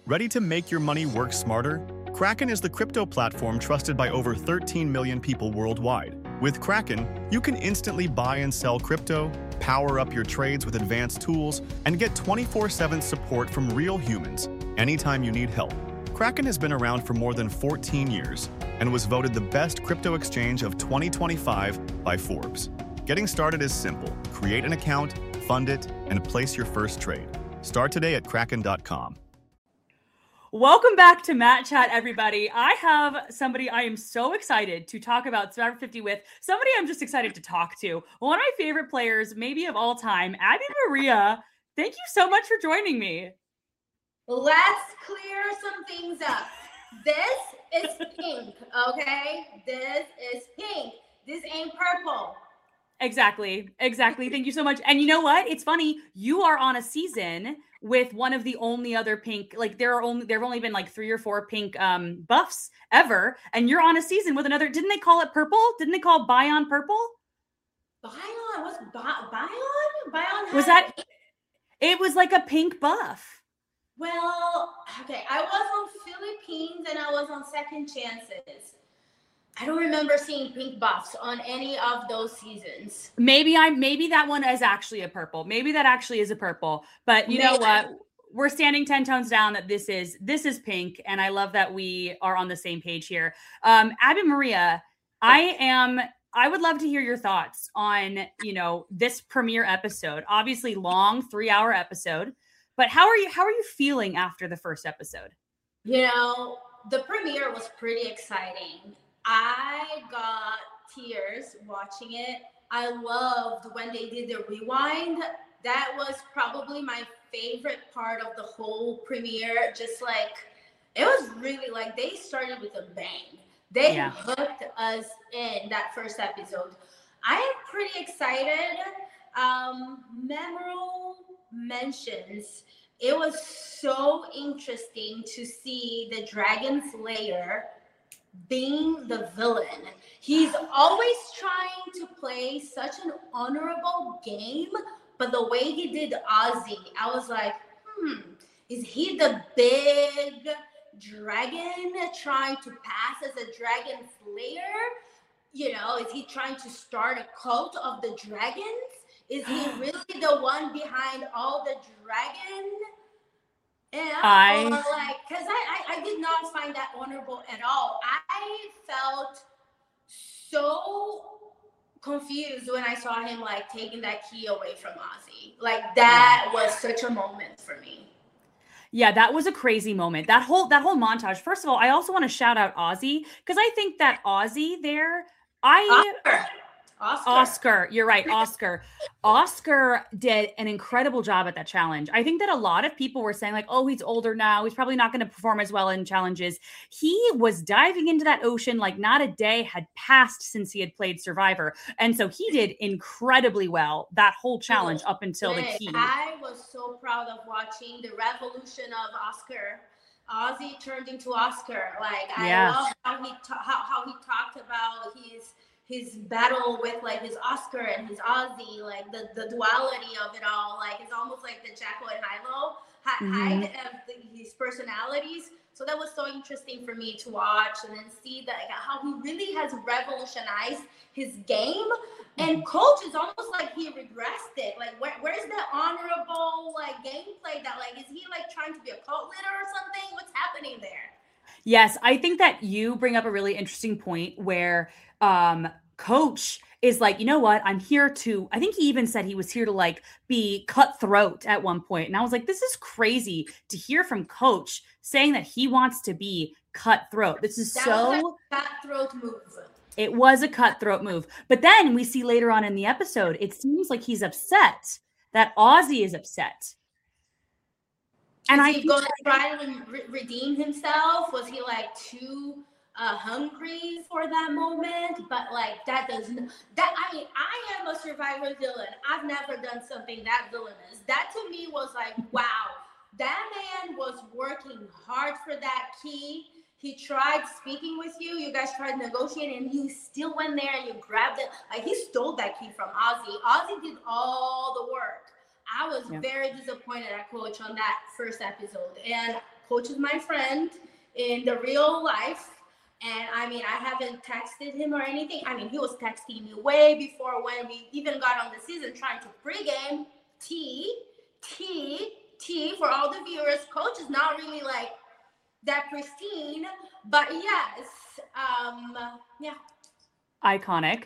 Ready to make your money work smarter? Kraken is the crypto platform trusted by over 13 million people worldwide. With Kraken, you can instantly buy and sell crypto, power up your trades with advanced tools, and get 24/7 support from real humans anytime you need help. Kraken has been around for more than 14 years and was voted the best crypto exchange of 2025 by Forbes. Getting started is simple. Create an account, fund it, and place your first trade. Start today at kraken.com. Welcome back to Matt Chat, everybody. I have somebody I am so excited to talk about Survivor 50 with. Somebody I'm just excited to talk to. One of my favorite players, maybe of all time, Abby Maria. Thank you so much for joining me. Let's clear some things up. This is pink, okay? This is pink. This ain't purple. Exactly. Thank you so much. And you know what? It's funny. You are on a season with one of the only other pink, like there have only been like 3 or 4 pink buffs ever. And you're on a season with another. Didn't they call it purple? Didn't they call Bion purple? Bion? What's Bion? Bion was that? It was like a pink buff. Well, okay. I was on Philippines and I was on Second Chances. I don't remember seeing pink buffs on any of those seasons. Maybe that one is actually a purple. Maybe that actually is a purple. But you know what? We're standing 10 tones down that this is pink. And I love that we are on the same page here. Abby Maria, I would love to hear your thoughts on, this premiere episode. Obviously long 3-hour episode. But how are you feeling after the first episode? The premiere was pretty exciting. I got tears watching it. I loved when they did the rewind. That was probably my favorite part of the whole premiere. Just like, it was really like they started with a bang. They hooked us in that first episode. I am pretty excited. Memorable mentions. It was so interesting to see the Dragon Slayer being the villain. He's always trying to play such an honorable game, but the way he did Ozzy, I was like, is he the big dragon trying to pass as a dragon slayer? Is he trying to start a cult of the dragons? Is he really the one behind all the dragon? Because I did not find that honorable at all. I felt so confused when I saw him taking that key away from Ozzy. That was such a moment for me. Yeah, that was a crazy moment. That whole montage. First of all, I also want to shout out Ozzy because I think that Ozzy there, Oscar, you're right, Oscar. Oscar did an incredible job at that challenge. I think that a lot of people were saying he's older now. He's probably not going to perform as well in challenges. He was diving into that ocean like not a day had passed since he had played Survivor. And so he did incredibly well that whole challenge up until the key. I was so proud of watching the revolution of Oscar. Ozzy turned into Oscar. I love how he talked about his battle with his Oscar and his Ozzy, the duality of it all. It's almost like the Jacko and Hyde of his personalities. So that was so interesting for me to watch and then see that how he really has revolutionized his game. And Coach is almost like he regressed it. Where's the honorable gameplay that is he trying to be a cult leader or something? What's happening there? Yes, I think that you bring up a really interesting point where Coach is you know what? I'm here to, I think he even said he was here to be cutthroat at one point. And I was like, this is crazy to hear from Coach saying that he wants to be cutthroat. That was a cutthroat move. It was a cutthroat move. But then we see later on in the episode, it seems like he's upset that Ozzy is upset. And is he going to try to redeem himself? Was he too hungry for that moment? But that doesn't. I am a Survivor villain. I've never done something that villainous. That to me was wow. That man was working hard for that key. He tried speaking with you. You guys tried negotiating, and you still went there and you grabbed it. He stole that key from Ozzy. Ozzy did all the work. I was very disappointed at Coach on that first episode. And Coach is my friend in the real life. And I mean, I haven't texted him or anything. I mean, he was texting me way before when we even got on the season trying to pregame. T for all the viewers. Coach is not really like that pristine, but yes, yeah. Iconic.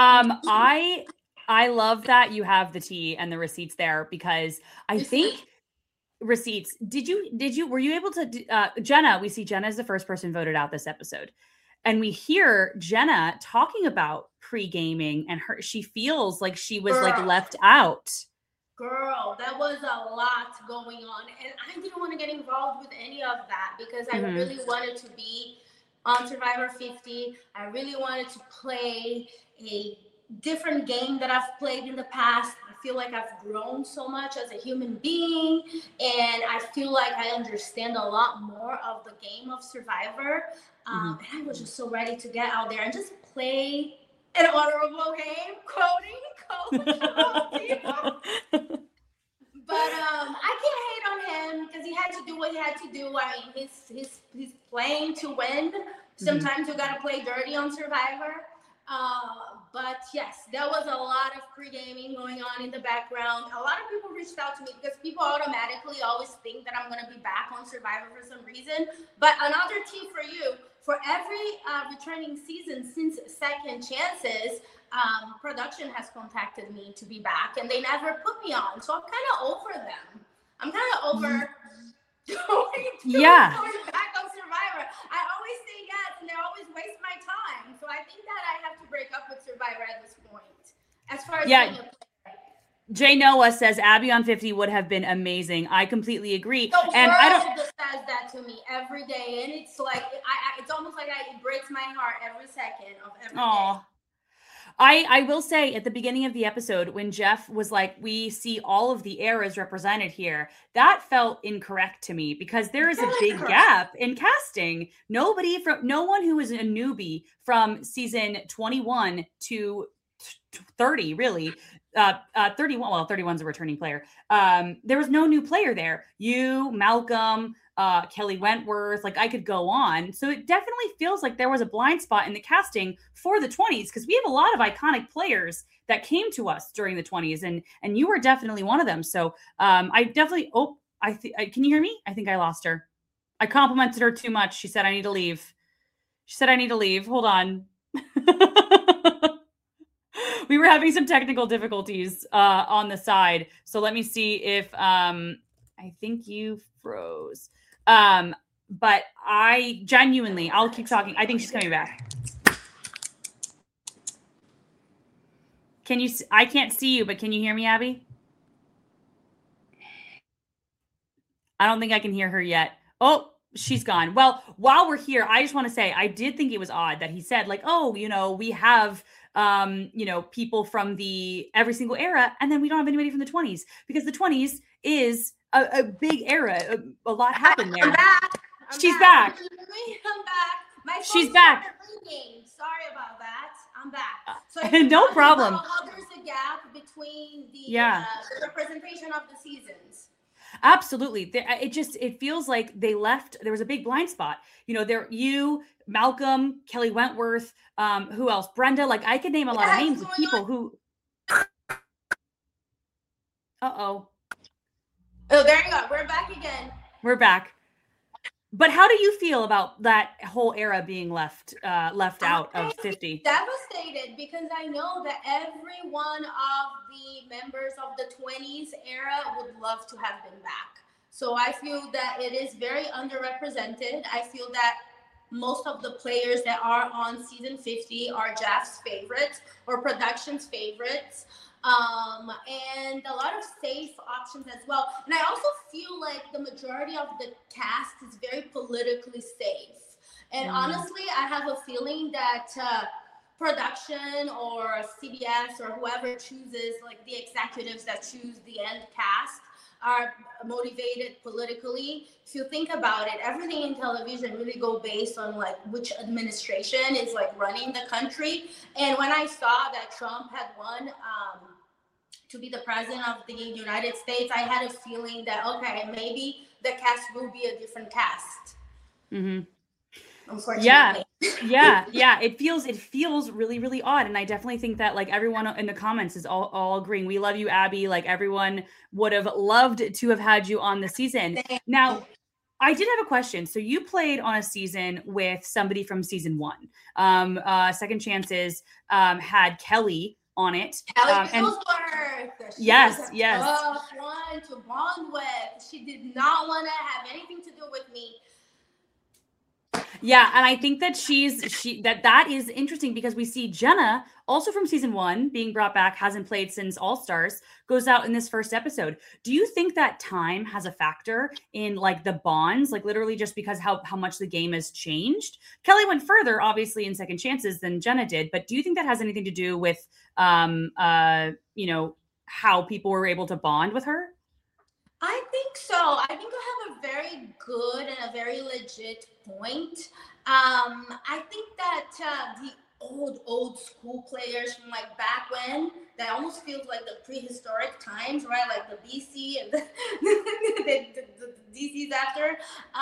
I love that you have the tea and the receipts there, because I think receipts. Were you able to, Jenna, we see Jenna is the first person voted out this episode. And we hear Jenna talking about pre-gaming and she feels like she was like left out. Girl, that was a lot going on. And I didn't want to get involved with any of that because I really wanted to be on Survivor 50. I really wanted to play a different game that I've played in the past. I feel like I've grown so much as a human being, and I feel like I understand a lot more of the game of Survivor. And I was just so ready to get out there and just play an honorable game, quoting Coach. But I can't hate on him because he had to do what he had to do. I mean, he's playing to win. Sometimes you got to play dirty on Survivor. But yes, there was a lot of pre-gaming going on in the background. A lot of people reached out to me because people automatically always think that I'm going to be back on Survivor for some reason. But another tip for you, for every returning season since Second Chances, production has contacted me to be back, and they never put me on. So I'm kind of over them. I'm kind of over going back on Survivor. I always say yes, and they always waste my time. So I think that I have to break up with Survivor at this point. As far as being a player. Jay Noah says Abby on 50 would have been amazing. I completely agree. The and world I don't just says that to me every day, and it's like it's almost like it breaks my heart every second of every day. I will say at the beginning of the episode when Jeff was like, we see all of the eras represented here, that felt incorrect to me because there is a big gap in casting. No one who is a newbie from season 21 to 30, really. 31, well, 31's a returning player. There was no new player there. You, Malcolm, Kelly Wentworth, like I could go on. So it definitely feels like there was a blind spot in the casting for the 20s because we have a lot of iconic players that came to us during the 20s, and you were definitely one of them. So I definitely, can you hear me? I think I lost her. I complimented her too much. She said, I need to leave. Hold on. We were having some technical difficulties on the side. So let me see if I think you froze. But I genuinely, I'll keep talking. I think she's coming back. I can't see you, but can you hear me, Abby? I don't think I can hear her yet. Oh, she's gone. Well, while we're here, I just want to say, I did think it was odd that he said like, oh, we have, people from every single era, and then we don't have anybody from the 20s because the 20s is a big era. A lot happened there. I'm back. She's back. I'm back. She's back. Sorry about that. I'm back. So no problem. How there's a gap between the representation of the seasons. Absolutely. It feels like they left. There was a big blind spot. You, Malcolm, Kelly Wentworth, who else? Brenda. Like I could name a lot of names of people who. Oh, there you go. We're back again. We're back. But how do you feel about that whole era being left out of 50? Devastated because I know that every one of the members of the 20s era would love to have been back. So I feel that it is very underrepresented. I feel that most of the players that are on season 50 are Jeff's favorites or production's favorites. And a lot of safe options as well. And I also feel like the majority of the cast is very politically safe. And honestly, I have a feeling that production or CBS or whoever chooses, like the executives that choose the end cast, are motivated politically. If you think about it, everything in television really go based on like which administration is like running the country. And when I saw that Trump had won to be the president of the United States, I had a feeling that, okay, maybe the cast will be a different cast. Mm-hmm. Unfortunately. Yeah. It feels really, really odd. And I definitely think that like everyone in the comments is all agreeing. We love you, Abby. Like everyone would have loved to have had you on the season. Now, I did have a question. So you played on a season with somebody from season 1. Second Chances had Kelly on it. Kelly Pillsbury. Yes. Tough one to bond with. She did not want to have anything to do with me. Yeah, and I think that that is interesting because we see Jenna, also from season 1, being brought back, hasn't played since All Stars, goes out in this first episode. Do you think that time has a factor in like the bonds, like literally just because how much the game has changed? Kelly went further, obviously, in Second Chances than Jenna did, but do you think that has anything to do with, how people were able to bond with her? I think so. I think you have a very good and a very legit point. I think that the old school players from like back when, that almost feels like the prehistoric times, right? Like the BC and the DCs after.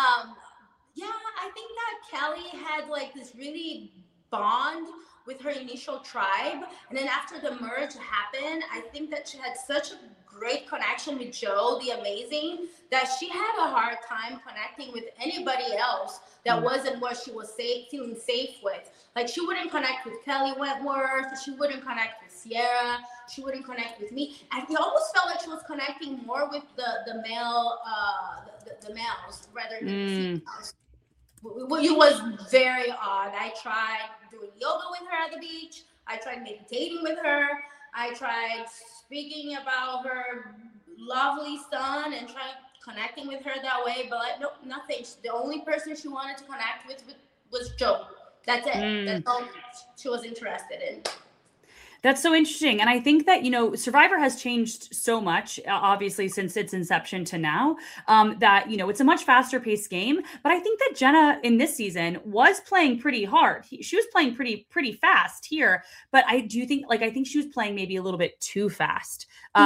I think that Kelly had like this really bond with her initial tribe, and then after the merge happened, I think that she had such a great connection with Joe the Amazing that she had a hard time connecting with anybody else that wasn't what she was feeling safe with. Like she wouldn't connect with Kelly Wentworth, she wouldn't connect with Sierra, she wouldn't connect with me. And it almost felt like she was connecting more with the male, the males rather than the females. It was very odd. I tried doing yoga with her at the beach. I tried meditating with her. I tried speaking about her lovely son and trying connecting with her that way, but like, no, nothing. The only person she wanted to connect with was Joe. That's it. That's all she was interested in. That's so interesting. And I think that, Survivor has changed so much, obviously, since its inception to now, that, it's a much faster paced game. But I think that Jenna in this season was playing pretty hard. She was playing pretty fast here. But I think she was playing maybe a little bit too fast.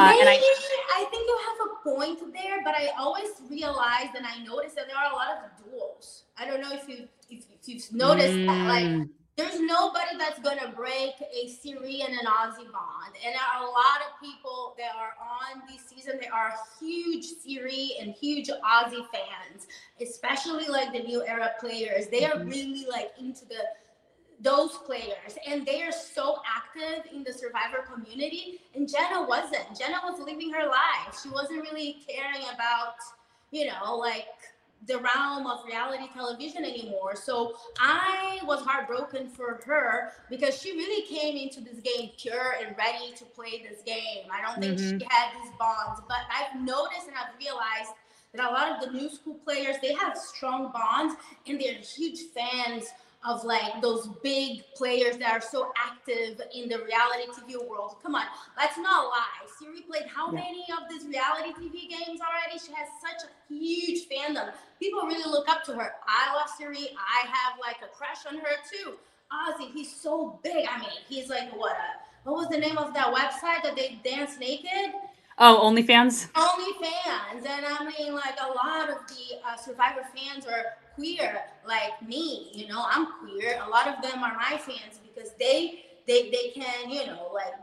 I think you have a point there, but I always realized and I noticed that there are a lot of duels. I don't know if you've noticed that, like, there's nobody that's going to break a Siri and an Aussie bond. And there are a lot of people that are on this season. They are huge Siri and huge Aussie fans, especially like the new era players. They are really like into those players, and they are so active in the Survivor community. And Jenna wasn't. Jenna was living her life. She wasn't really caring about, like the realm of reality television anymore. So I was heartbroken for her because she really came into this game pure and ready to play this game. I don't think she had these bonds, but I've noticed and I've realized that a lot of the new school players, they have strong bonds and they're huge fans of like those big players that are so active in the reality TV world. Come on, let's not lie. Siri played how many of these reality TV games already? She has such a huge fandom. People really look up to her. I love Siri. I have like a crush on her too. Ozzy, he's so big. I mean, he's like what was the name of that website that they dance naked? Oh, OnlyFans? OnlyFans. And I mean, like a lot of the Survivor fans are queer, like me. I'm queer. A lot of them are my fans because they can, like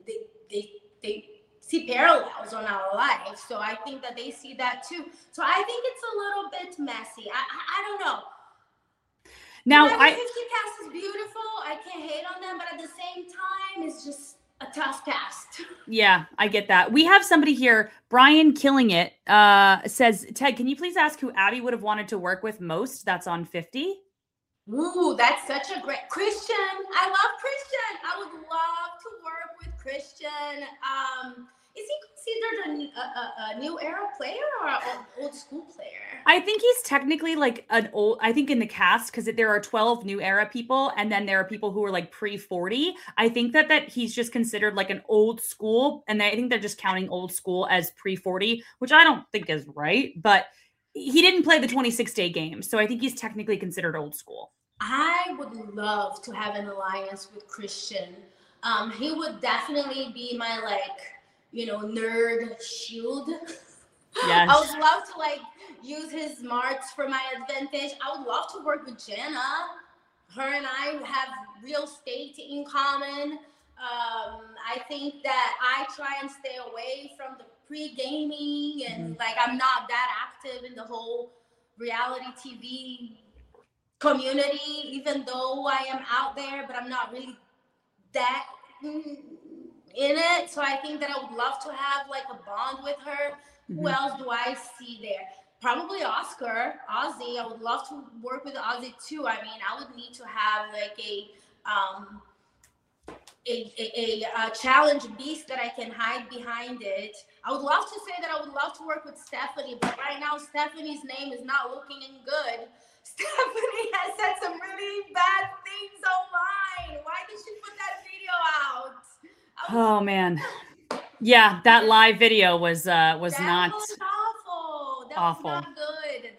they see parallels on our life. So I think that they see that too. So I think it's a little bit messy. I don't know. Now, 50 cast is beautiful. I can't hate on them, but at the same time, it's just a tough cast. Yeah, I get that. We have somebody here, Brian Killing It, says, Ted, can you please ask who Abby would have wanted to work with most? That's on 50. Ooh, that's such a great Christian. I love Christian. I would love to work with Christian. Is he considered a new era player or an old school player? I think he's technically like I think in the cast, because there are 12 new era people, and then there are people who are like pre-40. I think that he's just considered like an old school, and I think they're just counting old school as pre-40, which I don't think is right, but he didn't play the 26-day game, so I think he's technically considered old school. I would love to have an alliance with Christian. He would definitely be my nerd shield. Yes. I would love to like use his smarts for my advantage. I would love to work with Jenna. Her and I have real estate in common. I think that I try and stay away from the pre-gaming and like I'm not that active in the whole reality TV community, even though I am out there, but I'm not really that in it. So I think that I would love to have like a bond with her. Who else do I see there? Probably Oscar, Ozzy. I would love to work with Ozzy too. I mean, I would need to have like a challenge beast that I can hide behind it. I would love to say that I would love to work with Stephanie, but right now Stephanie's name is not looking good. Stephanie has said some really bad things online. Why did she put that video out? Oh man. Yeah, that live video was not was awful. That awful. Was not good.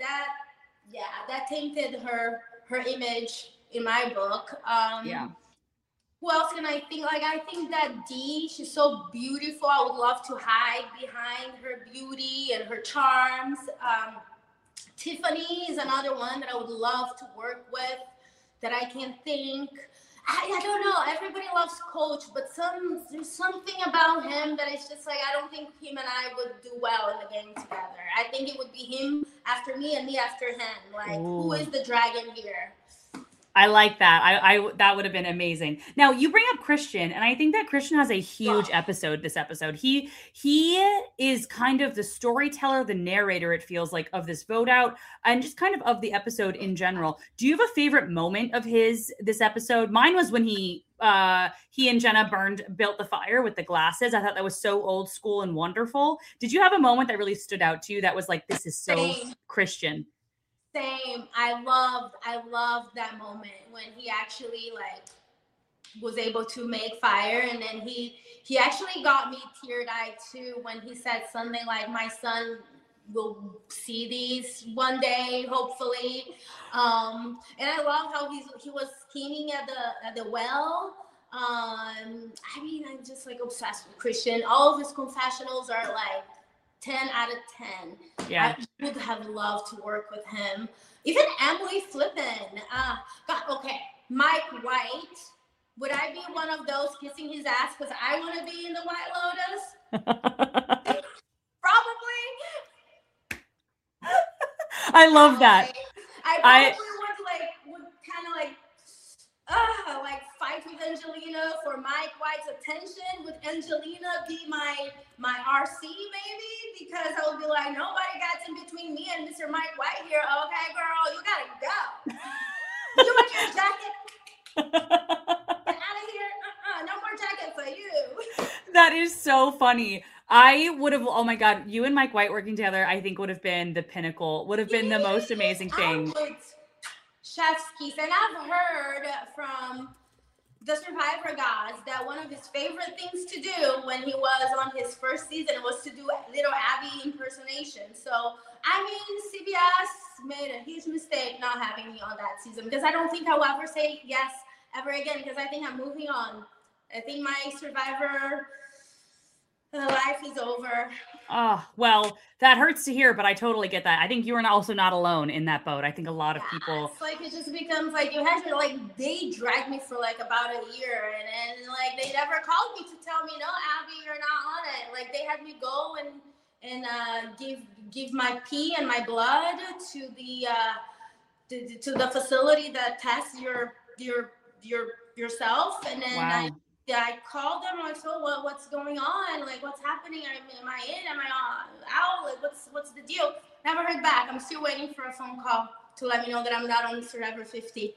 That tainted her image in my book. Yeah. Who else can I think? Like, I think that Dee, she's so beautiful. I would love to hide behind her beauty and her charms. Tiffany is another one that I would love to work with that I can think. I don't know. Everybody loves Coach, but there's something about him that is just like, I don't think him and I would do well in the game together. I think it would be him after me and me after him. Like, who is the dragon here? I like that. I that would have been amazing. Now you bring up Christian, and I think that Christian has a huge episode. This episode, he is kind of the storyteller, the narrator. It feels like of this vote out, and just kind of the episode in general. Do you have a favorite moment of this episode? Mine was when he and Jenna built the fire with the glasses. I thought that was so old school and wonderful. Did you have a moment that really stood out to you that was like, this is so Christian? Same. I loved that moment when he actually like was able to make fire, and then he actually got me teary-eyed too when he said something like, my son will see these one day, hopefully. And I love how he was scheming at the well. I mean, I'm just like obsessed with Christian. All of his confessionals are like 10 out of 10. Yeah. I would have loved to work with him. Even Emily Flippin. God, okay. Mike White. Would I be one of those kissing his ass because I want to be in the White Lotus? Probably. I love that. I probably would kind of like fight with Angelina for Mike White's attention. Would Angelina be my RC maybe? Because I would be like, nobody got in between me and Mr. Mike White here. Okay, girl, you gotta go. You want your jacket? Get out of here. No more jacket for you. That is so funny. I would have, oh my God, you and Mike White working together, I think would have been the pinnacle, would have been the most amazing thing. Chef's kiss. And I've heard from the Survivor gods that one of his favorite things to do when he was on his first season was to do little Abby impersonation. So, I mean, CBS made a huge mistake not having me on that season because I don't think I will ever say yes ever again because I think I'm moving on. I think my Survivor life is over. Oh, well, that hurts to hear, but I totally get that. I think you are also not alone in that boat. I think a lot of people. It's like it just becomes like you had to like they dragged me for like about a year, and like they never called me to tell me no, Abby, you're not on it. Like they had me go and give my pee and my blood to the facility that tests yourself, and then wow. I called them. I'm like, so what's going on? Like, what's happening? Am I in? Am I out? Like, what's the deal? Never heard back. I'm still waiting for a phone call to let me know that I'm not on Survivor 50.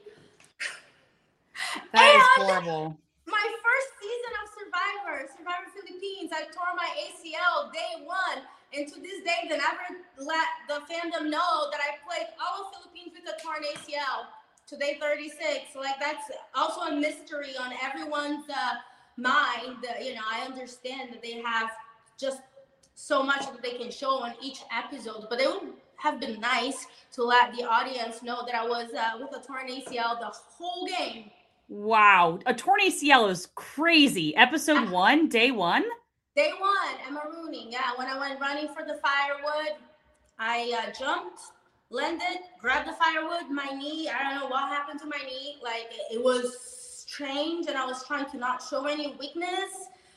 That is horrible. My first season of Survivor Philippines, I tore my ACL day one. And to this day, they never let the fandom know that I played all of Philippines with a torn ACL. Today 36, like that's also a mystery on everyone's mind. I understand that they have just so much that they can show on each episode, but it would have been nice to let the audience know that I was with a torn ACL the whole game. Wow, a torn ACL is crazy. Episode 1, day 1. Day one, Emma Rooney. Yeah, when I went running for the firewood, I jumped, landed, grabbed the firewood, my knee. I don't know what happened to my knee. Like it was strange, and I was trying to not show any weakness.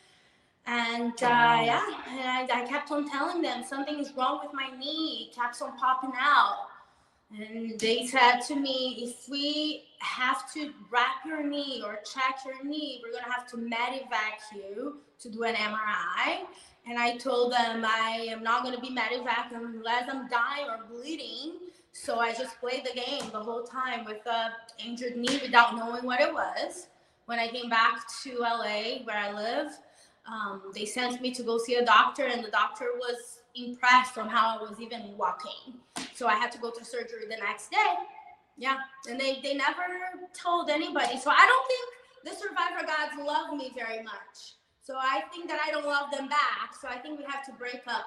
And yeah, and I kept on telling them something is wrong with my knee. It keeps on popping out. And they said to me, if we have to wrap your knee or check your knee, we're going to have to medevac you to do an MRI. And I told them I am not going to be medevac unless I'm dying or bleeding. So I just played the game the whole time with an injured knee without knowing what it was. When I came back to LA, where I live, they sent me to go see a doctor, and the doctor was impressed on how I was even walking. So I had to go to surgery the next day. Yeah, and they never told anybody. So I don't think the Survivor gods love me very much. So I think that I don't love them back. So I think we have to break up.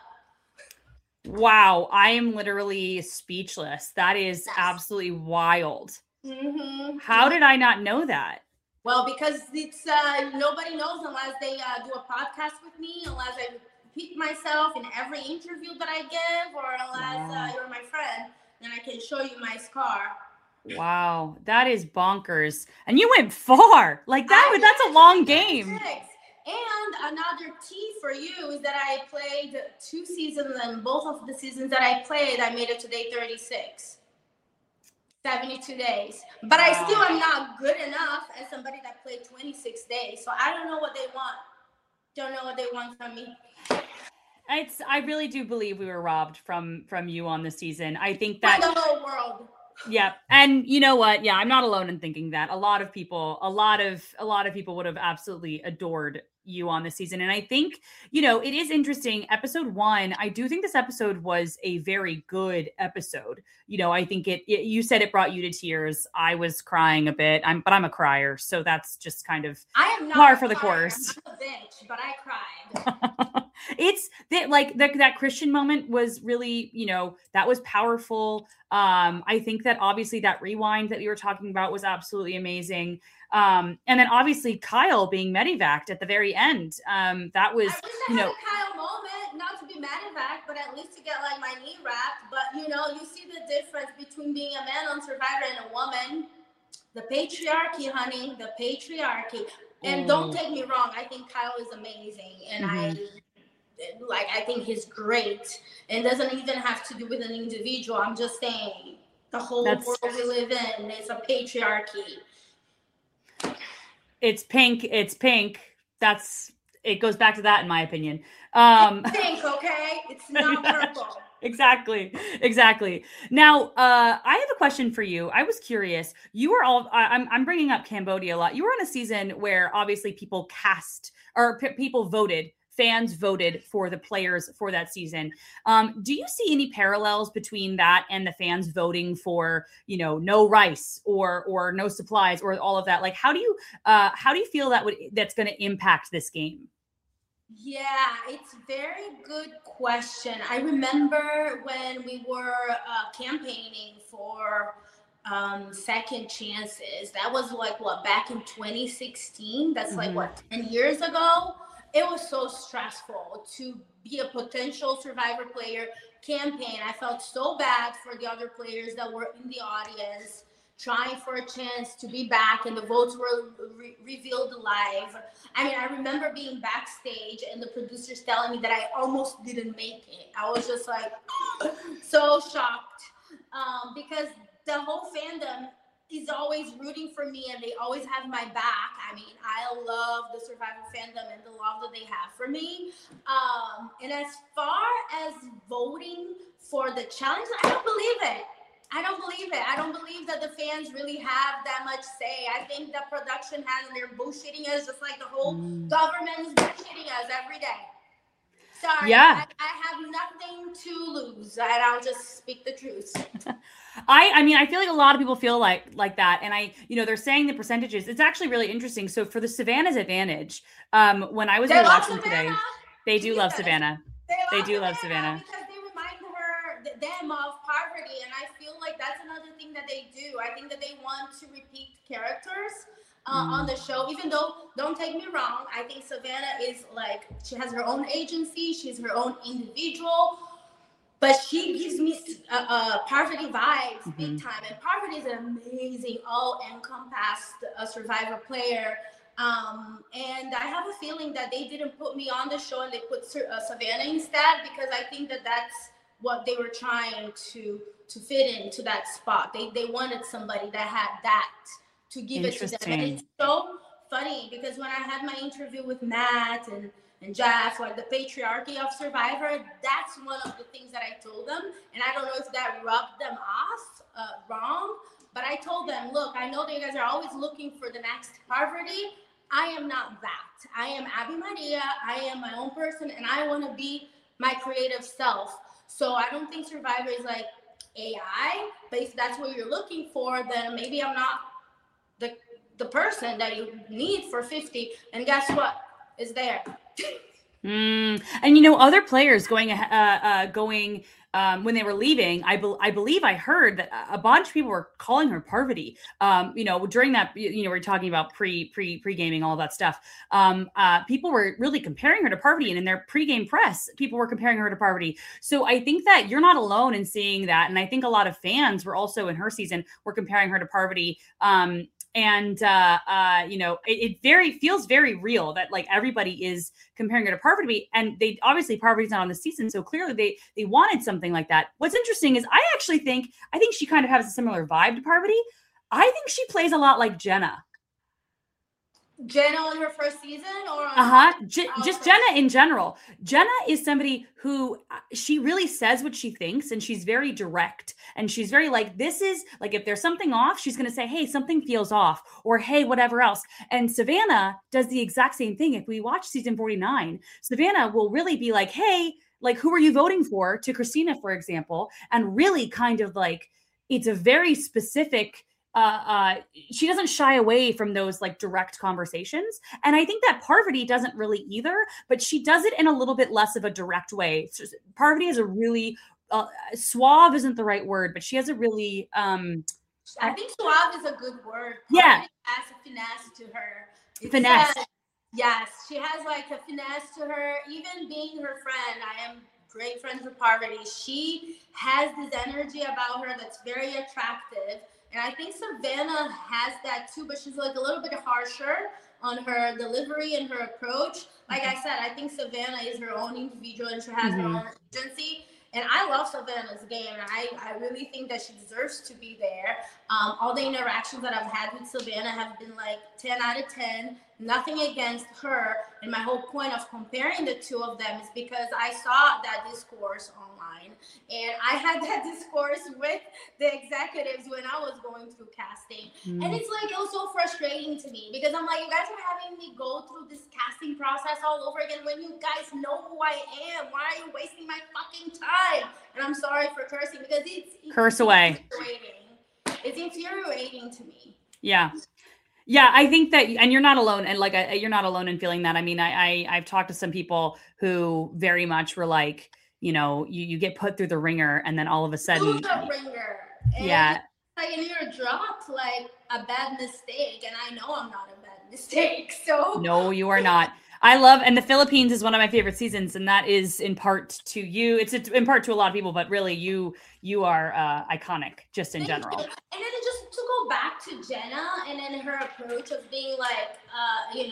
Wow, I am literally speechless. That is absolutely wild. Mm-hmm. How did I not know that? Well, because it's nobody knows unless they do a podcast with me, unless I repeat myself in every interview that I give, or unless you're my friend, then I can show you my scar. Wow, that is bonkers. And you went far. Like that's a long game. And another tea for you is that I played 2 seasons, and both of the seasons that I played, I made it to day 36. 72 days. But I still am not good enough as somebody that played 26 days. So I don't know what they want. Don't know what they want from me. I really do believe we were robbed from you on the season. I think that the whole world. Yeah. And you know what? Yeah, I'm not alone in thinking that. A lot of people would have absolutely adored you on the season. And I think, it is interesting. Episode 1, I do think this episode was a very good episode. I think you said it brought you to tears. I was crying a bit. But I'm a crier. So that's just kind of par for the course. I'm a bitch, but I cried. It's that Christian moment was really, that was powerful. I think that obviously that rewind that you were talking about was absolutely amazing. And then obviously Kyle being medevaced at the very end. That was, I wish I had a Kyle moment, not to be medevaced, but at least to get like my knee wrapped. But you see the difference between being a man on Survivor and a woman. The patriarchy, honey, the patriarchy. And don't take me wrong, I think Kyle is amazing, and I think he's great, and doesn't even have to do with an individual. I'm just saying the whole world we live in is a patriarchy. It's pink. It goes back to that, in my opinion. It's pink, okay? It's not purple. Exactly. Now, I have a question for you. I was curious. You were I'm bringing up Cambodia a lot. You were on a season where obviously people fans voted for the players for that season. Do you see any parallels between that and the fans voting for, no rice or no supplies or all of that? Like, how do you feel that's going to impact this game? Yeah, it's a very good question. I remember when we were campaigning for second chances. That was back in 2016. That's 10 years ago. It was so stressful to be a potential Survivor player campaign. I felt so bad for the other players that were in the audience trying for a chance to be back, and the votes were revealed live. I mean, I remember being backstage and the producers telling me that I almost didn't make it. I was just so shocked because the whole fandom is always rooting for me, and they always have my back. I mean, I love the Survivor fandom and the love that they have for me. And as far as voting for the challenge, I don't believe it. I don't believe that the fans really have that much say. I think the production has, and they're bullshitting us just like the whole government is bullshitting us every day. Sorry, I have nothing to lose, and I'll just speak the truth. I feel like a lot of people feel like that. And they're saying the percentages. It's actually really interesting. So for the Savannah's advantage, when I was watching today, they do love Savannah. They do love Savannah. Because they remind them of poverty. And I feel like that's another thing that they do. I think that they want to repeat characters. on the show, even though, don't take me wrong, I think Savannah is like, she has her own agency, she's her own individual, but she gives me Parvati vibes big time. And Parvati is an amazing, all-encompassed Survivor player. And I have a feeling that they didn't put me on the show and they put Savannah instead, because I think that that's what they were trying to fit into that spot. They wanted somebody that had that to give it to them. And it's so funny because when I had my interview with Matt and Jeff, like the patriarchy of Survivor, that's one of the things that I told them. And I don't know if that rubbed them off wrong, but I told them, look, I know that you guys are always looking for the next Parvati. I am not that. I am Abby Maria. I am my own person, and I want to be my creative self. So I don't think Survivor is like AI, but if that's what you're looking for, then maybe I'm not the person that you need for 50. And guess what? It's there. And other players going when they were leaving, I believe I heard that a bunch of people were calling her Parvati. During that, we're talking about pre-gaming, all that stuff. People were really comparing her to Parvati, and in their pre-game press, people were comparing her to Parvati. So I think that you're not alone in seeing that, and I think a lot of fans were also in her season were comparing her to Parvati. It feels very real that like everybody is comparing her to Parvati, and they obviously Parvati's not on the season, so clearly they wanted something like that. What's interesting is I think she kind of has a similar vibe to Parvati. I think she plays a lot like Jenna. Jenna on her first season, or just Jenna in general. Jenna is somebody who she really says what she thinks, and she's very direct, and she's very like, this is like, if there's something off, she's going to say, hey, something feels off, or hey, whatever else. And Savannah does the exact same thing. If we watch season 49, Savannah will really be like, hey, like, who are you voting for, to Christina, for example, and really kind of like, it's a very specific she doesn't shy away from those like direct conversations. And I think that Parvati doesn't really either, but she does it in a little bit less of a direct way. So Parvati has a really suave isn't the right word, but she has a really I think suave is a good word. Yeah. Parvati has a finesse to her. Finesse. Yes, she has like a finesse to her. Even being her friend, I am great friends with Parvati. She has this energy about her that's very attractive. And I think Savannah has that too, but she's like a little bit harsher on her delivery and her approach. Like I said, I think Savannah is her own individual and she has her own agency. And I love Savannah's game, and I really think that she deserves to be there. All the interactions that I've had with Savannah have been like 10 out of 10. Nothing against her. And my whole point of comparing the two of them is because I saw that discourse online. And I had that discourse with the executives when I was going through casting. And it's like, it was so frustrating to me because I'm like, you guys are having me go through this casting process all over again when you guys know who I am. Why are you wasting my fucking time? And I'm sorry for cursing because it's curse away. It's infuriating to me. Yeah. Yeah, I think that, and you're not alone, and like you're not alone in feeling that. I mean, I've talked to some people who very much were like, you get put through the ringer, and then all of a sudden, through the ringer, and yeah, like, and you're dropped like a bad mistake, and I know I'm not a bad mistake, so no, you are not. I love, and the Philippines is one of my favorite seasons, and that is in part to you. It's in part to a lot of people, but really, you are iconic just in general. And then just to go back to Jenna, and then her approach of being like, I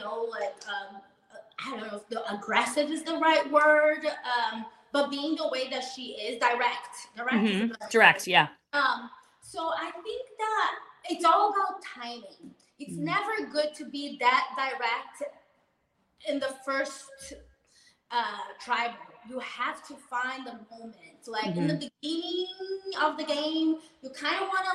don't know if the aggressive is the right word, but being the way that she is, direct, yeah. So I think that it's all about timing. It's never good to be that direct in the first tribal. You have to find the moment. Like in the beginning of the game, you kind of want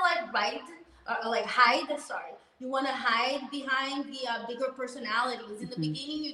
to hide. You want to hide behind the bigger personalities. In the beginning,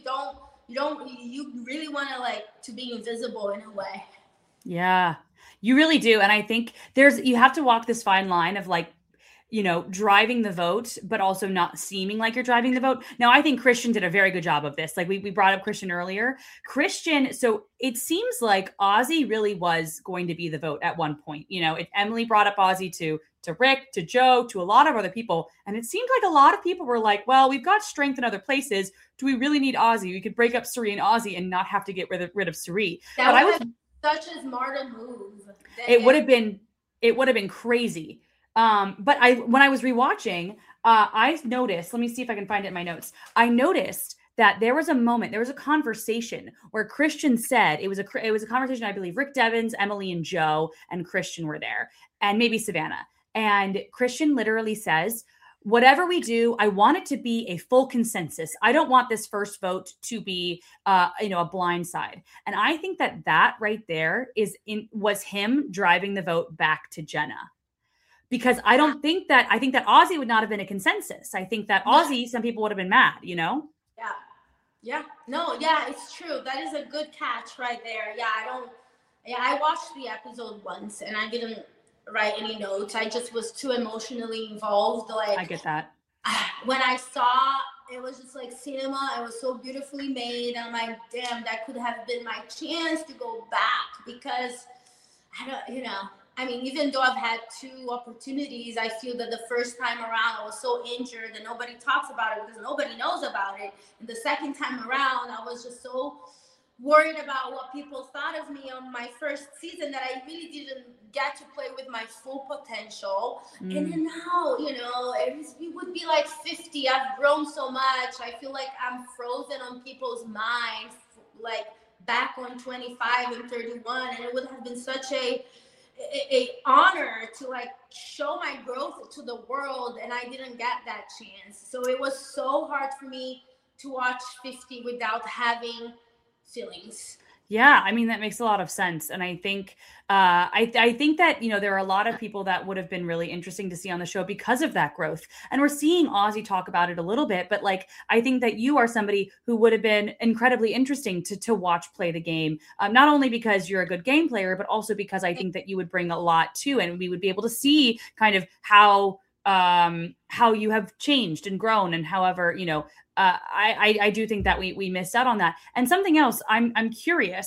you really want to be invisible in a way. Yeah, you really do. And I think you have to walk this fine line of driving the vote, but also not seeming like you're driving the vote. Now, I think Christian did a very good job of this. Like we brought up Christian earlier. So it seems like Ozzy really was going to be the vote at one point. Emily brought up Ozzy to to Rick, to Joe, to a lot of other people. And it seemed like a lot of people were like, well, we've got strength in other places. Do we really need Aussie? We could break up Cirie and Aussie and not have to get rid of Cirie. That but was such a smart move. It would have been crazy. But when I was rewatching, I noticed, let me see if I can find it in my notes. I noticed that there was a conversation where Christian said, it was a conversation, I believe Rick Devens, Emily and Joe and Christian were there, and maybe Savannah. And Christian literally says, whatever we do, I want it to be a full consensus. I don't want this first vote to be, a blind side. And I think that right there was him driving the vote back to Jenna. Because I think that Aussie would not have been a consensus. I think that Aussie, some people would have been mad, Yeah. Yeah. No, yeah, it's true. That is a good catch right there. Yeah, I watched the episode once and I didn't write any notes. I just was too emotionally involved. Like, I get that. When I saw, it was just like cinema. It was so beautifully made. I'm like, damn, that could have been my chance to go back, because even though I've had 2 opportunities, I feel that the first time around I was so injured and nobody talks about it because nobody knows about it. And the second time around, I was just so worried about what people thought of me on my first season that I really didn't get to play with my full potential. And then now, it would be like 50. I've grown so much. I feel like I'm frozen on people's minds, like back on 25 and 31. And it would have been such a honor to like show my growth to the world, and I didn't get that chance. So it was so hard for me to watch 50 without having feelings. Yeah, that makes a lot of sense. And I think I think that, there are a lot of people that would have been really interesting to see on the show because of that growth. And we're seeing Aussie talk about it a little bit, but like, I think that you are somebody who would have been incredibly interesting to watch play the game. Not only because you're a good game player, but also because I think that you would bring a lot too. And we would be able to see kind of how you have changed and grown, and however, I do think that we missed out on that. And something else, I'm curious,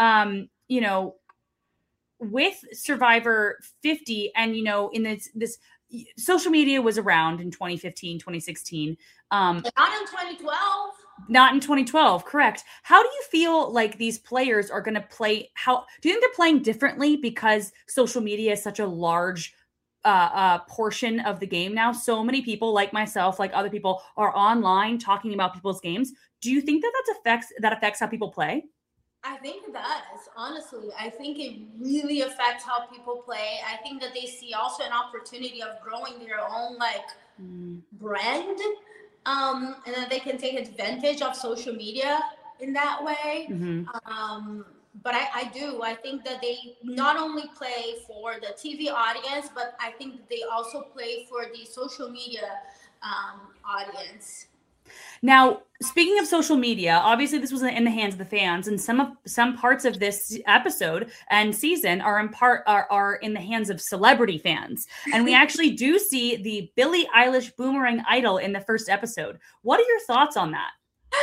with Survivor 50, and in this social media was around in 2015, 2016. Not in 2012. Not in 2012, correct. How do you feel like these players are going to play? How do you think they're playing differently because social media is such a large portion of the game now? So many people like myself, like other people, are online talking about people's games. Do you think that affects how people play? I think it does. Honestly, I think it really affects how people play. I think that they see also an opportunity of growing their own brand, and that they can take advantage of social media in that way. But I do. I think that they not only play for the TV audience, but I think that they also play for the social media audience. Now, speaking of social media, obviously this was in the hands of the fans, and some parts of this episode and season are in the hands of celebrity fans. And we actually do see the Billie Eilish Boomerang Idol in the first episode. What are your thoughts on that?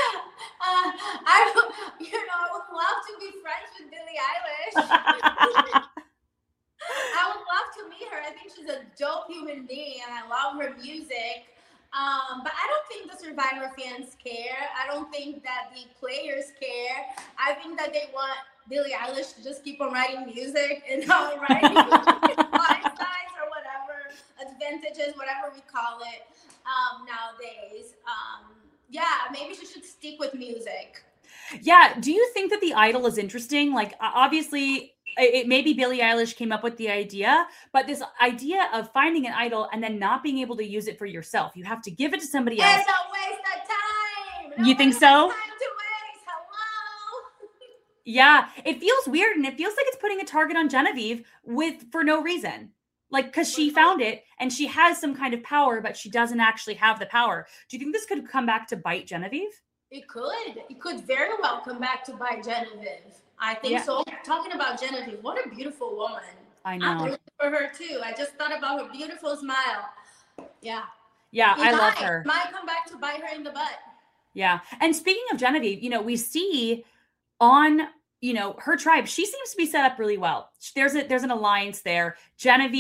I would love to be friends with Billie Eilish. I would love to meet her. I think she's a dope human being, and I love her music. But I don't think the Survivor fans care. I don't think that the players care. I think that they want Billie Eilish to just keep on writing music and not writing lifestyles or whatever, advantages, whatever we call it nowadays. Maybe she should stick with music. Yeah. Do you think that the idol is interesting? Like, obviously, it maybe Billie Eilish came up with the idea, but this idea of finding an idol and then not being able to use it for yourself, you have to give it to somebody else. It's a waste of time. You think so? Time to waste. Hello. Yeah, it feels weird, and it feels like it's putting a target on Genevieve for no reason. Like, because she found it and she has some kind of power, but she doesn't actually have the power. Do you think this could come back to bite Genevieve? It could. It could very well come back to bite Genevieve. I think so. Talking about Genevieve, what a beautiful woman. I know. I'm rooting for her too. I just thought about her beautiful smile. Yeah. Yeah, I love her. Might come back to bite her in the butt. Yeah. And speaking of Genevieve, we see on her tribe, she seems to be set up really well. There's an alliance there. Genevieve,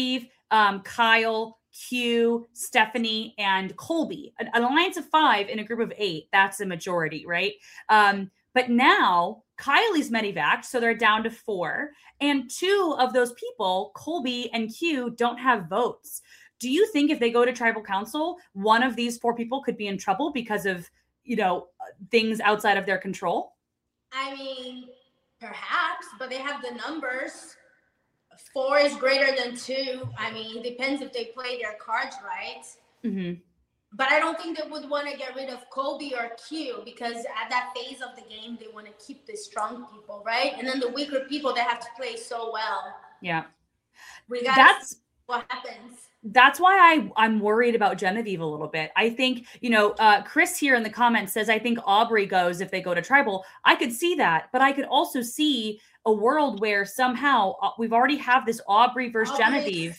Kyle, Q, Stephanie, and Colby. An alliance of 5 in a group of 8. That's a majority, right? But now Kylie's medevaced, so they're down to 4. And 2 of those people, Colby and Q, don't have votes. Do you think if they go to tribal council, one of these 4 people could be in trouble because of, things outside of their control? I mean, perhaps, but they have the numbers. 4 is greater than 2. I mean, it depends if they play their cards right. Mm-hmm. But I don't think they would want to get rid of Colby or Q, because at that phase of the game, they want to keep the strong people, right? And then the weaker people, they have to play so well. Yeah. We got to see what happens. That's why I'm worried about Genevieve a little bit. I think, Chris here in the comments says, I think Aubrey goes if they go to tribal. I could see that, but I could also see a world where somehow we've already have this Aubrey versus Genevieve.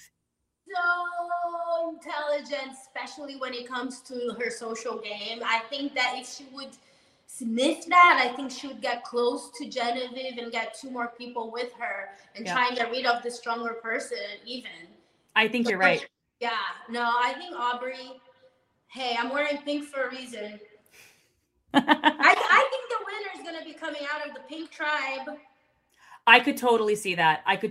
So intelligent, especially when it comes to her social game. I think that if she would sniff that, I think she would get close to Genevieve and get 2 more people with her and try and get rid of the stronger person even. I think you're right. Yeah, no, I think Aubrey, hey, I'm wearing pink for a reason. I think the winner is going to be coming out of the pink tribe. I could totally see that. I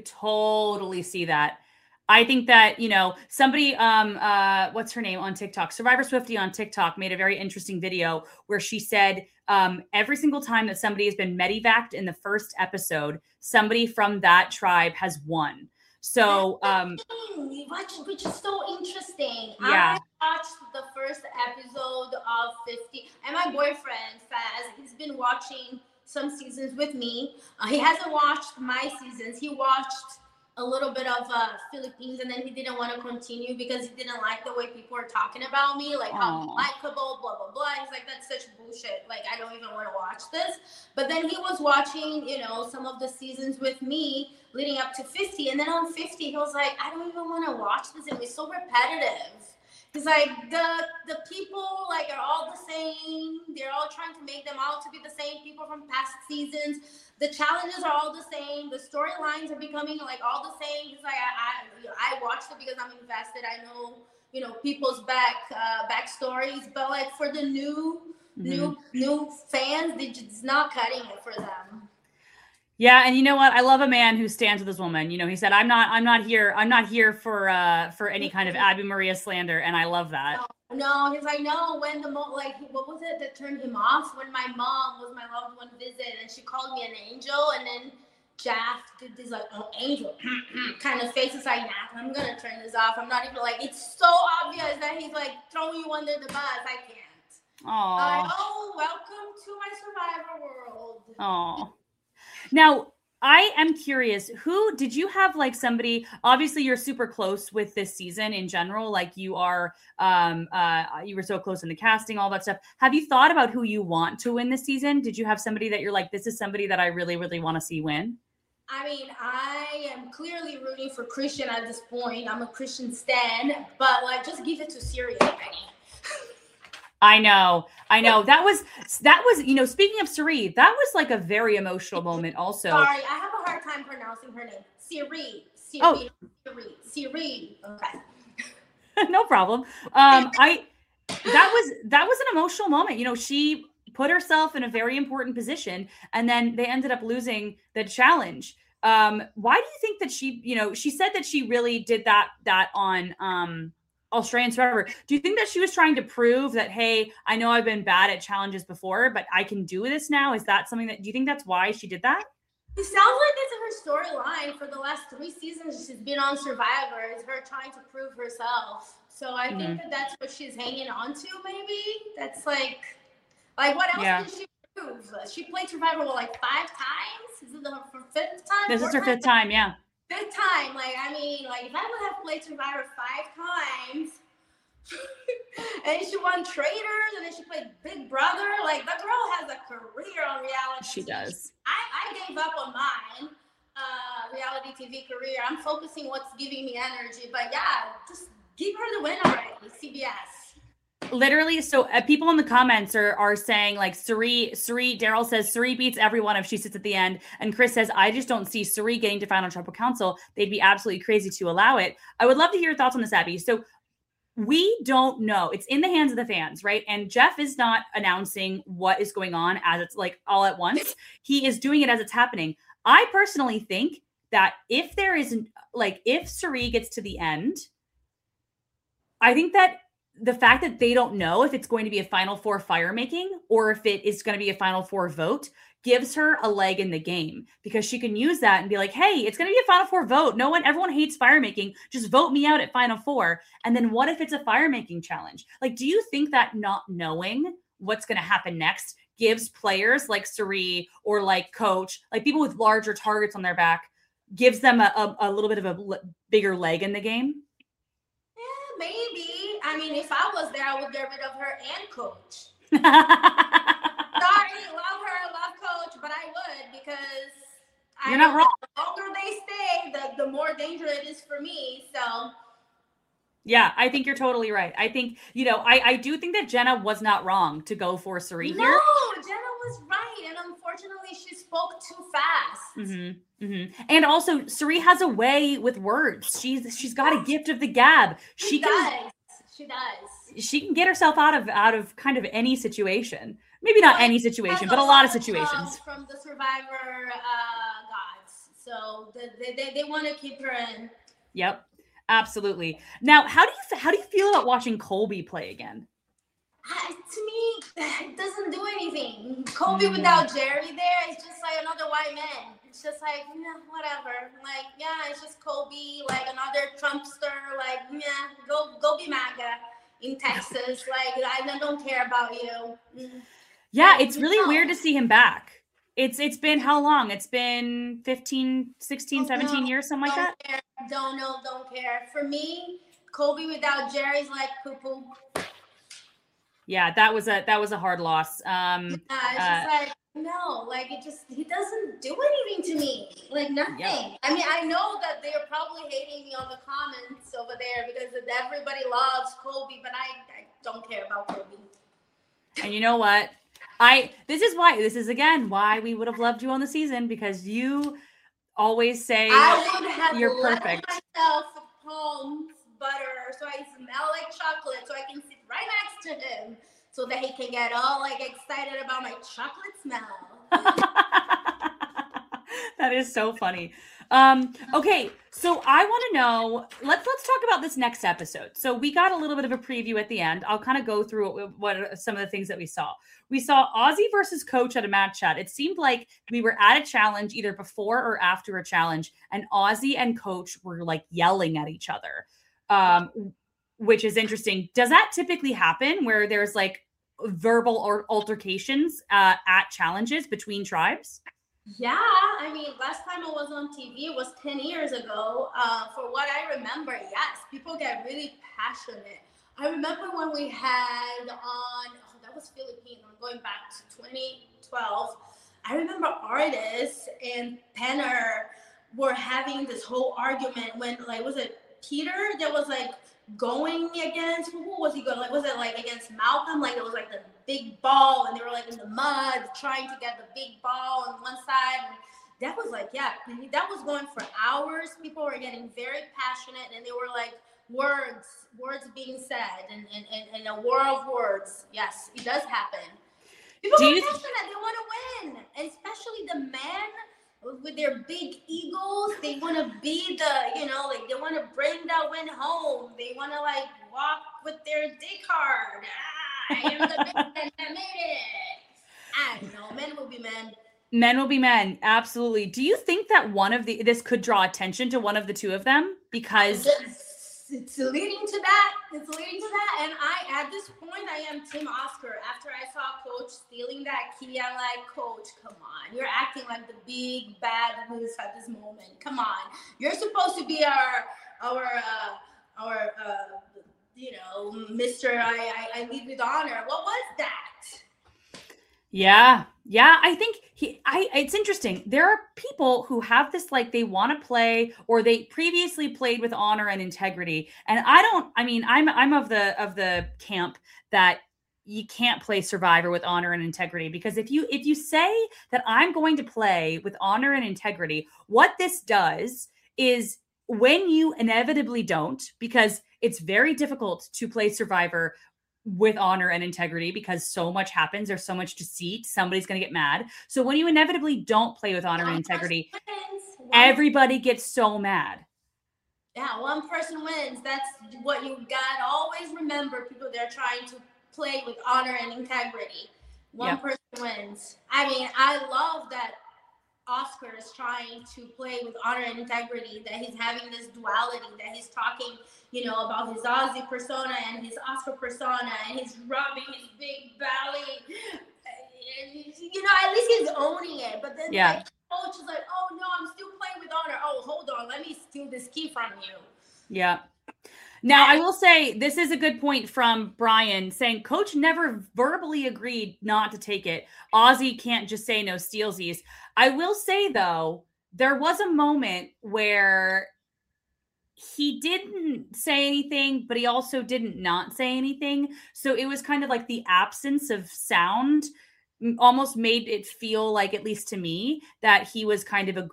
think that, somebody, what's her name on TikTok? Survivor Swifty on TikTok made a very interesting video where she said every single time that somebody has been medevaced in the first episode, somebody from that tribe has won. So, which is so interesting. Yeah. I watched the first episode of 50, and my boyfriend Faz, he's been watching some seasons with me. He hasn't watched my seasons. He watched a little bit of Philippines, and then he didn't want to continue because he didn't like the way people were talking about me, like how unlikable, blah blah blah. He's like, that's such bullshit, like I don't even want to watch this. But then he was watching some of the seasons with me leading up to 50, and then on 50 he was like, I don't even want to watch this, it was so repetitive. He's like, the people like are all the same. They're all trying to make them all to be the same people from past seasons. The challenges are all the same. The storylines are becoming like all the same. He's like, I watched it because I'm invested. I know, people's backstories, but like for the new fans, it's not cutting it for them. Yeah, and you know what? I love a man who stands with his woman. He said, "I'm not here for any kind of Abby Maria slander," and I love that. No, he's like, no. When what was it that turned him off? When my mom was my loved one visit, and she called me an angel, and then Jeff did this like, oh, angel kind of face. It's like, nah, I'm gonna turn this off. I'm not even like. It's so obvious that he's like throwing you under the bus. I can't. Oh, welcome to my Survivor world. Oh. Now, I am curious, who did you have like somebody, obviously you're super close with this season in general, like you are, you were so close in the casting, all that stuff. Have you thought about who you want to win this season? Did you have somebody that you're like, this is somebody that I really, really want to see win? I mean, I am clearly rooting for Christian at this point. I'm a Christian stan, but like, just give it to Cirie already. I know. That was, speaking of Cirie, that was like a very emotional moment also. Sorry, I have a hard time pronouncing her name. Cirie. Okay. No problem. That was an emotional moment. She put herself in a very important position, and then they ended up losing the challenge. Why do you think that she said that she really did that on, Australian Survivor. Do you think that she was trying to prove that, hey, I know I've been bad at challenges before, but I can do this now? Is that something that, do you think that's why she did that? It sounds like it's her storyline for the last 3 seasons she's been on Survivor, is her trying to prove herself. So I think that's what she's hanging on to, maybe. That's like what else did she prove? She played Survivor, like 5 times? Is it her 5th time? This is her 5th time, yeah. 5th time, if I would have played Survivor 5 times, and she won Traitors, and then she played Big Brother, like the girl has a career on reality. She does. I gave up on mine, reality TV career. I'm focusing what's giving me energy, but yeah, just give her the win already, CBS. Literally, so people in the comments are saying like Cirie, Daryl says Cirie beats everyone if she sits at the end. And Chris says, I just don't see Cirie getting to final tribal council. They'd be absolutely crazy to allow it. I would love to hear your thoughts on this, Abby. So we don't know. It's in the hands of the fans, right? And Jeff is not announcing what is going on as it's like all at once. He is doing it as it's happening. I personally think that if there isn't, like, if Cirie gets to the end, I think that the fact that they don't know if it's going to be a Final Four fire making or if it is going to be a Final Four vote gives her a leg in the game, because she can use that and be like, hey, it's going to be a Final Four vote. Everyone hates fire making. Just vote me out at Final Four. And then what if it's a fire making challenge? Like, do you think that not knowing what's going to happen next gives players like Cirie or like Coach, like people with larger targets on their back, gives them a little bit of a bigger leg in the game? Yeah, maybe. I mean, if I was there, I would get rid of her and Coach. Sorry, love her, love Coach, but I would, because you're not wrong. The longer they stay, the more dangerous it is for me. So yeah, I think you're totally right. I think, I do think that Jenna was not wrong to go for Cirie here. No, Jenna was right. And unfortunately, she spoke too fast. Mm-hmm, mm-hmm. And also, Cirie has a way with words. She's got a gift of the gab. She does. She can get herself out of kind of any situation. Maybe not any situation, but a lot of situations. From the Survivor gods. So they want to keep her in. Yep. Absolutely. Now, how do you feel about watching Colby play again? To me, it doesn't do anything. Colby without Jerry there, it's just like another white man. It's just like, yeah, whatever. Like, yeah, it's just Colby, like another Trumpster. Like, yeah, go be MAGA in Texas. Like, I don't care about you. Yeah, it's really weird to see him back. It's been how long? It's been 15, 16, 17 years, something like that? Don't care. For me, Colby without Jerry's like poo-poo. Yeah, that was a hard loss. It's just like, no, like he doesn't do anything to me. Like nothing. Yeah. I mean, I know that they're probably hating me on the comments over there because everybody loves Colby, but I don't care about Colby. And you know what? This is again why we would have loved you on the season, because you always say I would have you're perfect. Myself Holmes butter so I smell like chocolate, so I can sit right next to him, so that he can get all like excited about my chocolate smell. That is so funny. Okay, so I want to know, let's talk about this next episode. So we got a little bit of a preview at the end. I'll kind of go through what are some of the things that we saw. We saw Ozzy versus Coach at a match chat. It seemed like we were at a challenge either before or after a challenge, and Ozzy and Coach were like yelling at each other, which is interesting. Does that typically happen where there's like verbal or altercations at challenges between tribes? Yeah, I mean, last time I was on TV, it was 10 years ago. For what I remember, yes, people get really passionate. I remember when we had on, that was Philippine, I'm going back to 2012. I remember Artis and Penner were having this whole argument when, like, was it Peter that was like going against, who was he going, like, was it like against Malcolm? Like, it was like the big ball and they were like in the mud trying to get the big ball on one side. And that was like, yeah, that was going for hours. People were getting very passionate and they were like words being said and a war of words. Yes, it does happen. People are passionate, they want to win, and especially the men with their big egos. They want to be the, like, they want to bring that win home. They want to like walk with their dick hard. I am the man that made it. I don't know. Men will be men. Men will be men. Absolutely. Do you think that this could draw attention to one of the two of them? Because it's leading to that. And at this point, I am Team Oscar. After I saw Coach stealing that key, I'm like, Coach, come on. You're acting like the big bad moose at this moment. Come on. You're supposed to be our Mr. I lead with honor. What was that? Yeah. Yeah. I think it's interesting. There are people who have this, like, they want to play or they previously played with honor and integrity. And I'm of the camp that you can't play Survivor with honor and integrity, because if you say that I'm going to play with honor and integrity, what this does is, when you inevitably don't, because it's very difficult to play Survivor with honor and integrity because so much happens, there's so much deceit, somebody's going to get mad. So when you inevitably don't play with honor and integrity, everybody gets so mad. Yeah, one person wins. That's what you got to always remember. People, they're trying to play with honor and integrity. One person wins. I mean, I love that Oscar is trying to play with honor and integrity, that he's having this duality, that he's talking, about his Ozzy persona and his Oscar persona, and he's rubbing his big belly. And, at least he's owning it. But then like, coach is like, oh no, I'm still playing with honor. Oh, hold on, let me steal this key from you. Yeah. Now, I will say, this is a good point from Brian, saying coach never verbally agreed not to take it. Ozzy can't just say no stealsies. I will say, though, there was a moment where he didn't say anything, but he also didn't not say anything. So it was kind of like the absence of sound almost made it feel like, at least to me, that he was kind of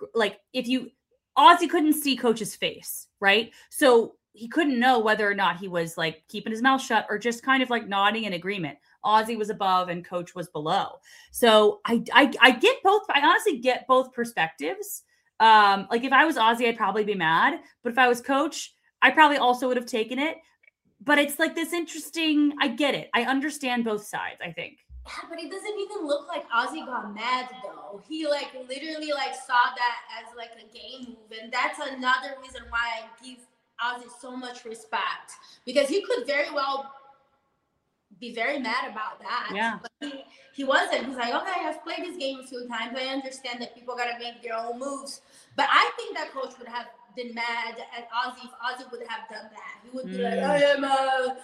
Ozzy couldn't see coach's face, right? So he couldn't know whether or not he was like keeping his mouth shut or just kind of like nodding in agreement. Ozzy was above and coach was below. So I get both. I honestly get both perspectives. Like if I was Ozzy, I'd probably be mad. But if I was coach, I probably also would have taken it. But it's like this interesting, I get it. I understand both sides, I think. Yeah, but it doesn't even look like Ozzy got mad though. He literally saw that as like a game move. And that's another reason why I give Ozzy so much respect, because he could very well be very mad about that. Yeah. But he wasn't. He's like, okay, I've played this game a few times. I understand that people got to make their own moves. But I think that coach would have been mad at Ozzy if Ozzy would have done that. He would be like, I am a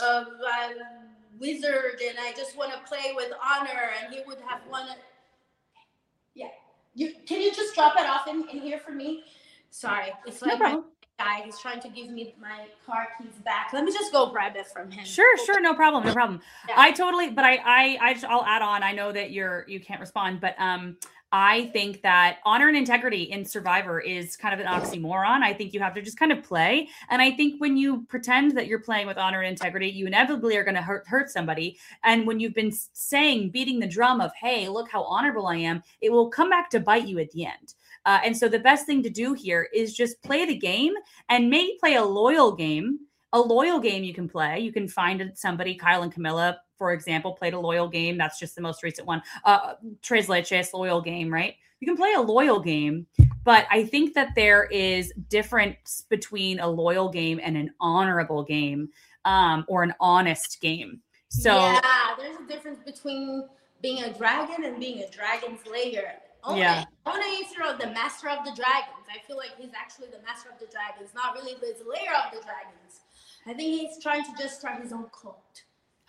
wizard and I just want to play with honor. And he would have wanted. Yeah. Can you just drop it off in here for me? Sorry. It's like. No guy. He's trying to give me my car keys back. Let me just go grab it from him. Sure. No problem. Yeah. I totally, but I'll add on. I know that you can't respond, but I think that honor and integrity in Survivor is kind of an oxymoron. I think you have to just kind of play. And I think when you pretend that you're playing with honor and integrity, you inevitably are going to hurt somebody. And when you've been beating the drum of, hey, look how honorable I am, it will come back to bite you at the end. And so the best thing to do here is just play the game and maybe play a loyal game. A loyal game you can play. You can find somebody, Kyle and Camilla, for example, played a loyal game. That's just the most recent one. Tres Leches, loyal game, right? You can play a loyal game, but I think that there is difference between a loyal game and an honorable game, or an honest game. So yeah, there's a difference between being a dragon and being a dragon slayer. Only if you're the master of the dragons. I feel like he's actually the master of the dragons, not really the slayer of the dragons. I think he's trying to just start his own cult.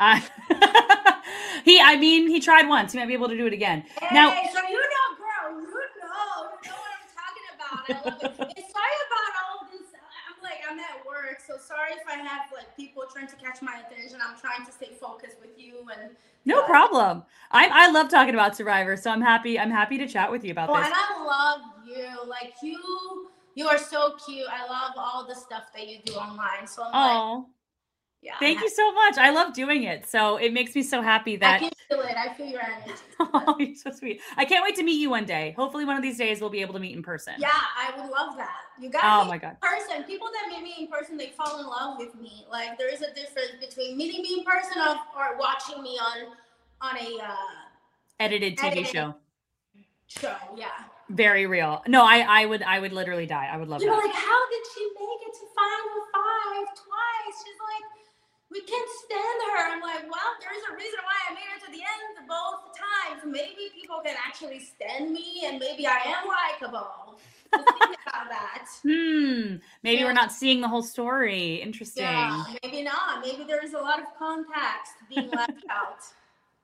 He tried once. He might be able to do it again. Hey, now, so girl, you know what I'm talking about. I love it. And sorry about all this. I'm at work, so sorry if I have people trying to catch my attention. I'm trying to stay focused with you and. No problem. I love talking about Survivor, so I'm happy to chat with you about this. And I love you. You are so cute. I love all the stuff that you do online. So I'm yeah. Thank you so much. I love doing it. So it makes me so happy that I can feel it. I feel your energy. Oh, you're so sweet. I can't wait to meet you one day. Hopefully one of these days we'll be able to meet in person. Yeah, I would love that. You got my God. In person. People that meet me in person, they fall in love with me. There is a difference between meeting me in person or watching me on a edited TV show. Yeah. Very real. No, I would literally die. I would love that. You're like, how did she make it to Final 5 twice? She's like, we can't stand her. I'm like, well, there's a reason why I made it to the end both times. Maybe people can actually stand me and maybe I am likable. Just think about that. Maybe we're not seeing the whole story. Interesting. Yeah, maybe not. Maybe there's a lot of context being left out.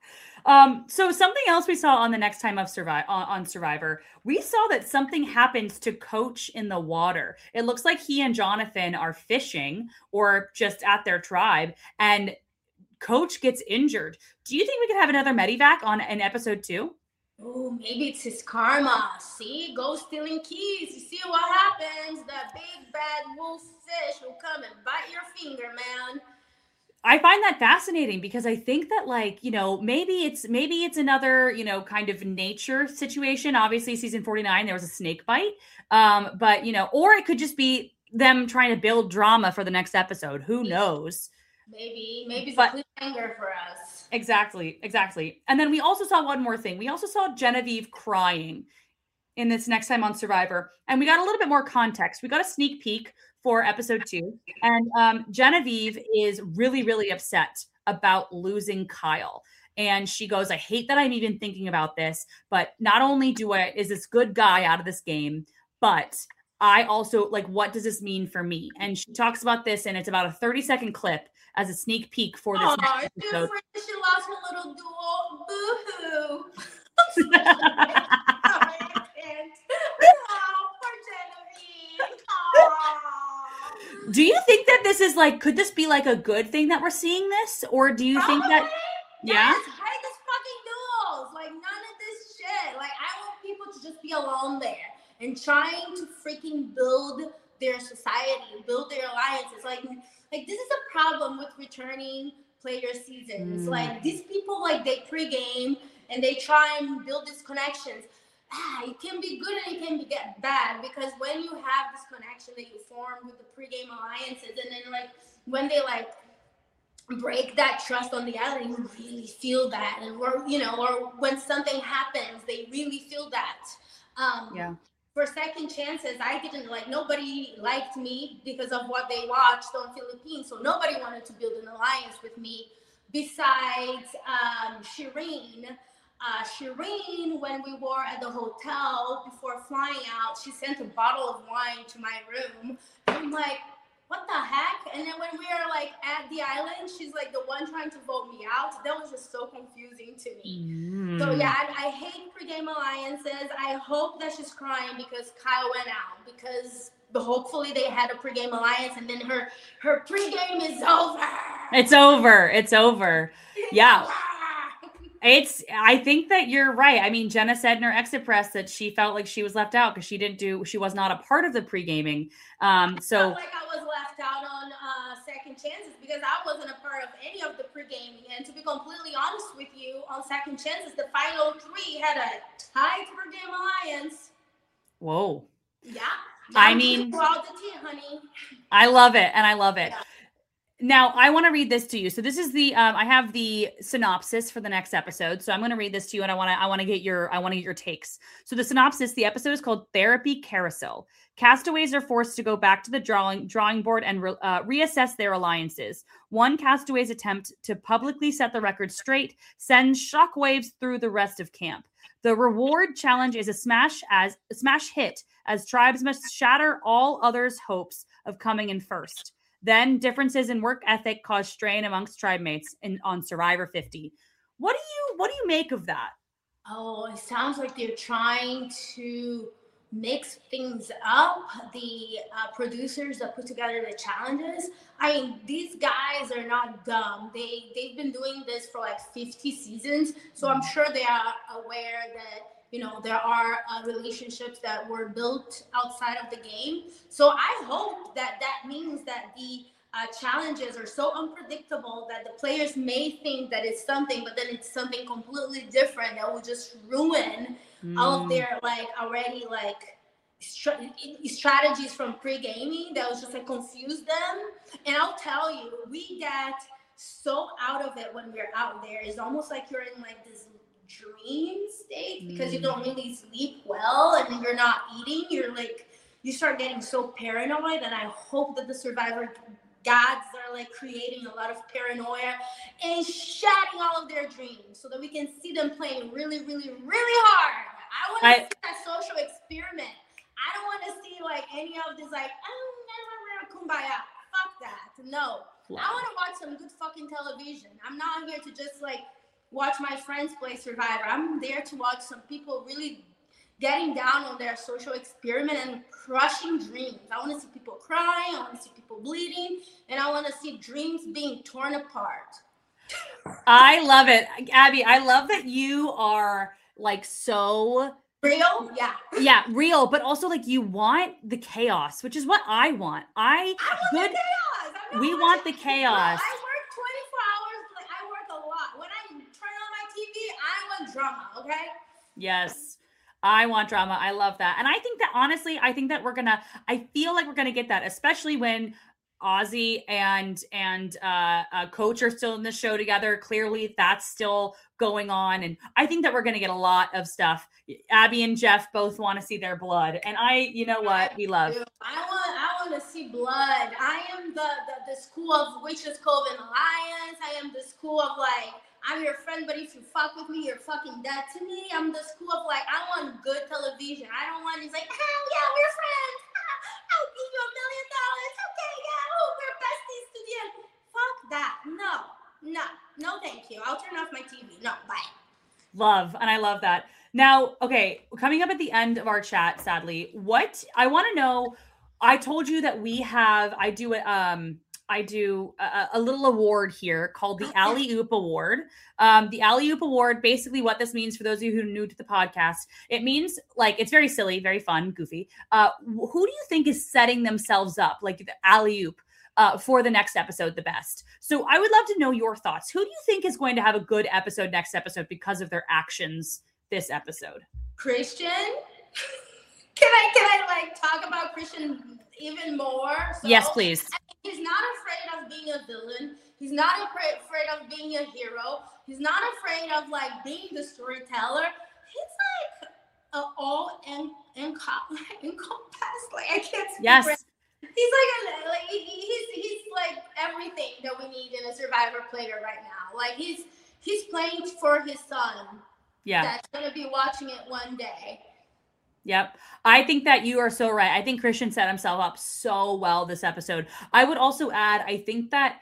So something else we saw on the next time of on Survivor, we saw that something happens to Coach in the water. It looks like he and Jonathan are fishing or just at their tribe, and Coach gets injured. Do you think we could have another Medivac in episode 2? Oh, maybe it's his karma. See, go stealing keys. You see what happens? The big bad wolf fish will come and bite your finger, man. I find that fascinating because I think that, like, maybe it's another, kind of nature situation. Obviously, season 49, there was a snake bite. But, or it could just be them trying to build drama for the next episode. Who knows? Maybe it's a cliffhanger for us. Exactly. And then we also saw one more thing. We also saw Genevieve crying in this next time on Survivor. And we got a little bit more context. We got a sneak peek for episode 2. And Genevieve is really, really upset about losing Kyle. And she goes, I hate that I'm even thinking about this, but not only is this good guy out of this game, but I also, like, what does this mean for me? And she talks about this, and it's about a 30-second clip as a sneak peek for this next episode. She lost her little duel. Boo-hoo. Do you think that this is like, could this be like a good thing that we're seeing this? Or do you think that, yeah? Hate this fucking duels. Like, none of this shit. Like, I want people to just be alone there and trying to freaking build their society, build their alliances. Like this is a problem with returning player seasons. Like, these people, like, they pregame and they try and build these connections. It can be good and it can be bad, because when you have this connection that you form with the pregame alliances, and then, like, when they, like, break that trust on the island, you really feel that. And or when something happens, they really feel that. For second chances, I didn't, like, nobody liked me because of what they watched on Philippines. So nobody wanted to build an alliance with me besides Shireen. Shireen, when we were at the hotel before flying out, she sent a bottle of wine to my room. I'm like, what the heck? And then when we are, like, at the island, she's, like, the one trying to vote me out. That was just so confusing to me. So yeah, I hate pregame alliances. I hope that she's crying because Kyle went out, because hopefully they had a pregame alliance, and then her pregame is over. It's over. Yeah. I think that you're right. I mean, Jenna said in her exit press that she felt like she was left out because she was not a part of the pre-gaming. So I felt like I was left out on second chances because I wasn't a part of any of the pre-gaming. And to be completely honest with you, on second chances, the final 3 had a tight pre-game alliance. Whoa. Yeah. I mean, honey. I love it. And I love it. Yeah. Now, I want to read this to you. So this is the I have the synopsis for the next episode. So I'm going to read this to you, and I want to get your takes. So the synopsis, the episode is called Therapy Carousel. Castaways are forced to go back to the drawing board and reassess their alliances. One castaway's attempt to publicly set the record straight sends shockwaves through the rest of camp. The reward challenge is a smash hit, as tribes must shatter all others' hopes of coming in first. Then differences in work ethic cause strain amongst tribe mates on Survivor 50. What do you make of that? Oh, it sounds like they're trying to mix things up. The producers that put together the challenges, I mean, these guys are not dumb. They've been doing this for like 50 seasons, so I'm sure they are aware that there are relationships that were built outside of the game. So I hope that means that the challenges are so unpredictable that the players may think that it's something, but then it's something completely different that will just ruin all of their, like, already, like, strategies from pre-gaming that will just, like, confuse them. And I'll tell you, we get so out of it when we're out there. It's almost like you're in, like, this dream state because you don't really sleep well and you're not eating. You start getting so paranoid, and I hope that the Survivor gods are, like, creating a lot of paranoia and shattering all of their dreams so that we can see them playing really, really, really hard. I want to see that social experiment. I don't want to see, like, any of this, like, kumbaya. Fuck that. No. Wow. I want to watch some good fucking television. I'm not here to just, like, watch my friends play Survivor. I'm there to watch some people really getting down on their social experiment and crushing dreams. I want to see people crying. I want to see people bleeding. And I want to see dreams being torn apart. I love it. Abby, I love that you are like so real. Yeah, real, but also like you want the chaos, which is what I want. I want the chaos. We want the chaos. I work 24 hours. Like I work a lot. When I turn on my TV, I want drama, okay? Yes. I want drama. I love that. And I think that honestly, I feel like we're gonna get that, especially when Ozzy and Coach are still in the show together. Clearly that's still going on. And I think that we're going to get a lot of stuff. Abby and Jeff both want to see their blood. And you know what? We love. I want to see blood. I am the school of Witches Cove and Alliance. I am the school of like, I'm your friend, but if you fuck with me, you're fucking dead to me. I'm the school of like, I want good television. I don't want these like, yeah, we're friends. I'll give you $1 million. Okay, yeah, we're besties to the end. Fuck that. No, thank you. I'll turn off my TV. No, bye. Love, and I love that. Now, okay, coming up at the end of our chat, sadly, what I want to know, I told you that I do a little award here called the Alley Oop Award. The Alley Oop Award, basically what this means for those of you who are new to the podcast, it means like, it's very silly, very fun, goofy. Who do you think is setting themselves up, like the Alley Oop, for the next episode the best? So I would love to know your thoughts. Who do you think is going to have a good episode next episode because of their actions this episode? Christian? Can I like talk about Christian even more? So, yes, please. He's not afraid of being a villain. He's not afraid of being a hero. He's not afraid of like being the storyteller. He's like all encompassed. Like I can't speak. Yes. He's like everything that we need in a Survivor player right now. Like he's playing for his son. Yeah. That's gonna be watching it one day. Yep. I think that you are so right. I think Christian set himself up so well this episode. I would also add, I think that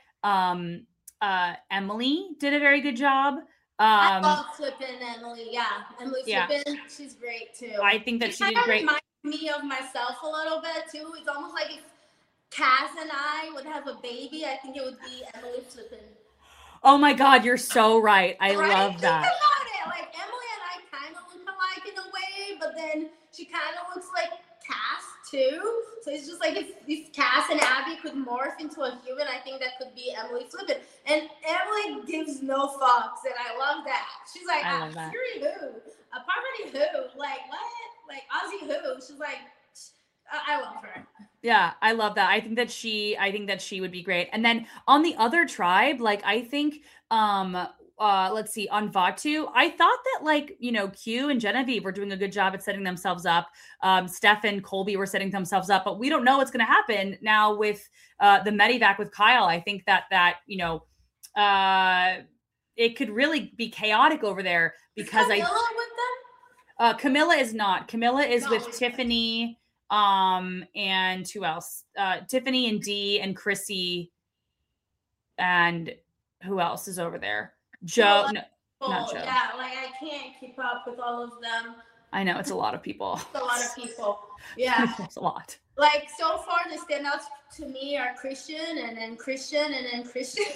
Emily did a very good job. I love Flippin' Emily. Yeah. Emily Flippin', she's great too. I think that she did great. Reminds me of myself a little bit too. It's almost like if Cass and I would have a baby, I think it would be Emily Flippin'. Oh my God, you're so right. I love that. Think about it. Like Emily and I kind of look alike in a way, but then she kind of looks like Cass too. So it's just like if Cass and Abby could morph into a human, I think that could be Emily Flippin'. And Emily gives no fucks, and I love that. She's like, Fury who? A Poverty who? Like what? Like Ozzy who? She's like, I love her. Yeah, I love that. I think that she would be great. And then on the other tribe, like I think let's see, on Vaatu, I thought that like, you know, Q and Genevieve were doing a good job at setting themselves up. Steph and Colby were setting themselves up, but we don't know what's going to happen now with the Medivac with Kyle. I think that, you know, it could really be chaotic over there because Camilla with them? Camilla is not. Camilla is with Tiffany. And who else? Tiffany and Dee and Chrissy, and who else is over there? Joe, not Joe. Yeah, like I can't keep up with all of them. I know, it's a lot of people. It's a lot of people. Yeah. It's a lot. Like so far the standouts to me are Christian and then Christian and then Christian.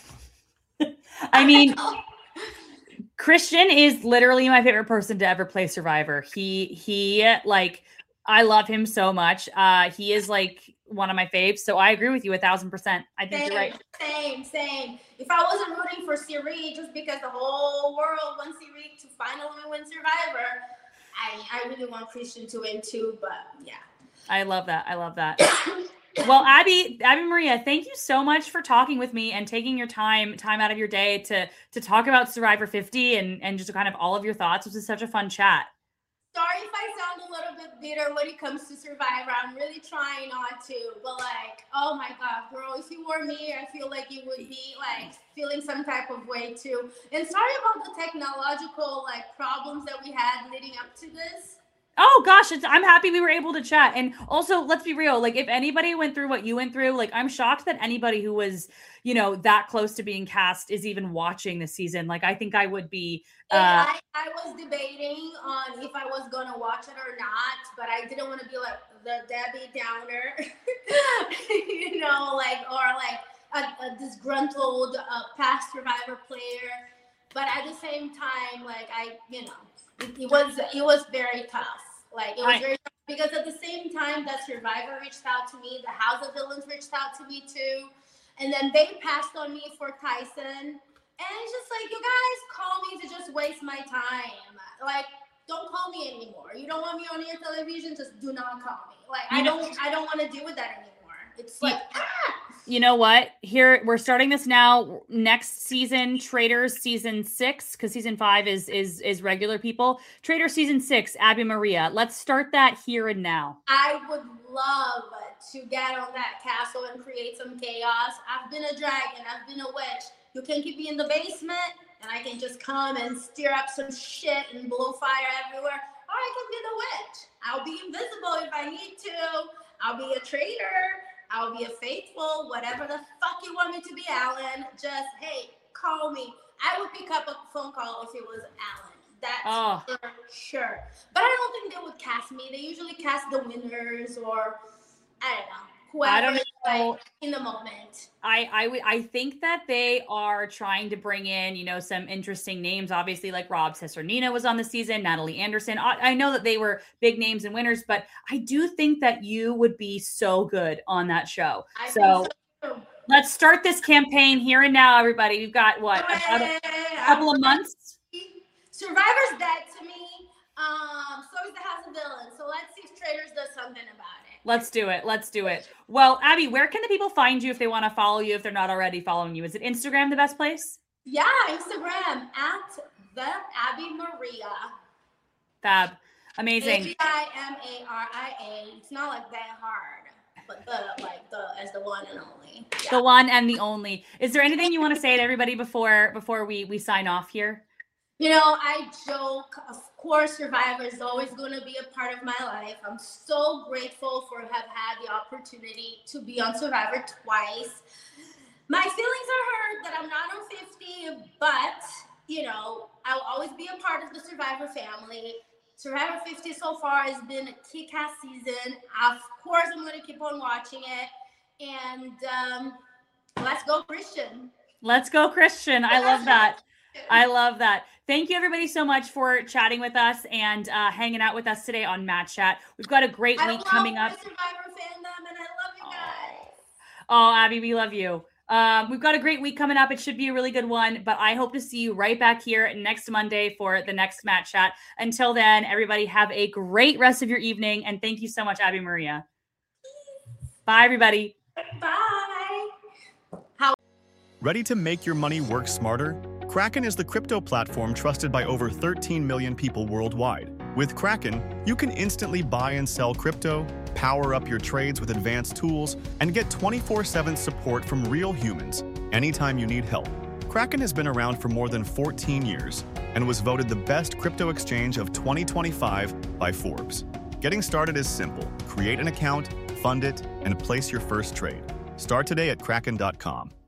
I mean, Christian is literally my favorite person to ever play Survivor. He like, I love him so much. He is like one of my faves. So I agree with you 1,000%. I think you're right. Same. If I wasn't rooting for Cirie just because the whole world wants Cirie to finally win Survivor, I really want Christian to win too. But yeah. I love that. Well, Abby Maria, thank you so much for talking with me and taking your time out of your day to talk about Survivor 50 and just kind of all of your thoughts. This was such a fun chat. Sorry if I sound a little bit bitter when it comes to Survivor. I'm really trying not to, but like, oh my God, girl, if you were me, I feel like you would be like feeling some type of way too. And sorry about the technological like problems that we had leading up to this. Oh gosh, I'm happy we were able to chat. And also, let's be real. Like, if anybody went through what you went through, like, I'm shocked that anybody who was, that close to being cast is even watching this season. Like, I think I would be. I was debating on if I was gonna watch it or not, but I didn't want to be like the Debbie Downer, a disgruntled past Survivor player. But at the same time, like it was very tough. Like it was very tough because at the same time that Survivor reached out to me, the House of Villains reached out to me too, and then they passed on me for Tyson. And it's just like, you guys call me to just waste my time. Like, don't call me anymore. You don't want me on your television, just do not call me. Like, I don't want to deal with that anymore. It's like, You know what? Here, we're starting this now. Next season, Traitors season 6, because season 5 is regular people. Traitors season 6, Abby Maria. Let's start that here and now. I would love to get on that castle and create some chaos. I've been a dragon. I've been a witch. You can keep me in the basement, and I can just come and stir up some shit and blow fire everywhere. Or I can be the witch. I'll be invisible if I need to. I'll be a traitor. I'll be a faithful. Whatever the fuck you want me to be, Alan. Just, hey, call me. I would pick up a phone call if it was Alan. That's for sure. But I don't think they would cast me. They usually cast the winners or, I don't know. Whoever is like in the moment. I think that they are trying to bring in, some interesting names. Obviously, like Rob Cesarnina was on the season, Natalie Anderson. I know that they were big names and winners, but I do think that you would be so good on that show. So let's start this campaign here and now, everybody. We've got about a couple of months. Survivor's dead to me. So is the House of Villains. So let's see if Traitors does something about it. Let's do it. Well, Abby, where can the people find you if they want to follow you, if they're not already following you? Is it Instagram the best place? Yeah, Instagram at the Abby Maria. Fab. Amazing. ABIMARIA. It's not like that hard, but as the one and only. Yeah. The one and the only. Is there anything you want to say to everybody before we sign off here? I joke, of course, Survivor is always going to be a part of my life. I'm so grateful for have had the opportunity to be on Survivor twice. My feelings are hurt that I'm not on 50, but, I'll always be a part of the Survivor family. Survivor 50 so far has been a kick-ass season. Of course, I'm going to keep on watching it. And let's go, Christian. Let's go, Christian. I love that. Thank you, everybody, so much for chatting with us and hanging out with us today on Matt Chat. We've got a great week coming up. I love my Survivor fandom, and I love you guys. Oh, Abby, we love you. We've got a great week coming up. It should be a really good one, but I hope to see you right back here next Monday for the next Matt Chat. Until then, everybody have a great rest of your evening, and thank you so much, Abby Maria. Bye, everybody. Bye. Ready to make your money work smarter? Kraken is the crypto platform trusted by over 13 million people worldwide. With Kraken, you can instantly buy and sell crypto, power up your trades with advanced tools, and get 24/7 support from real humans anytime you need help. Kraken has been around for more than 14 years and was voted the best crypto exchange of 2025 by Forbes. Getting started is simple. Create an account, fund it, and place your first trade. Start today at Kraken.com.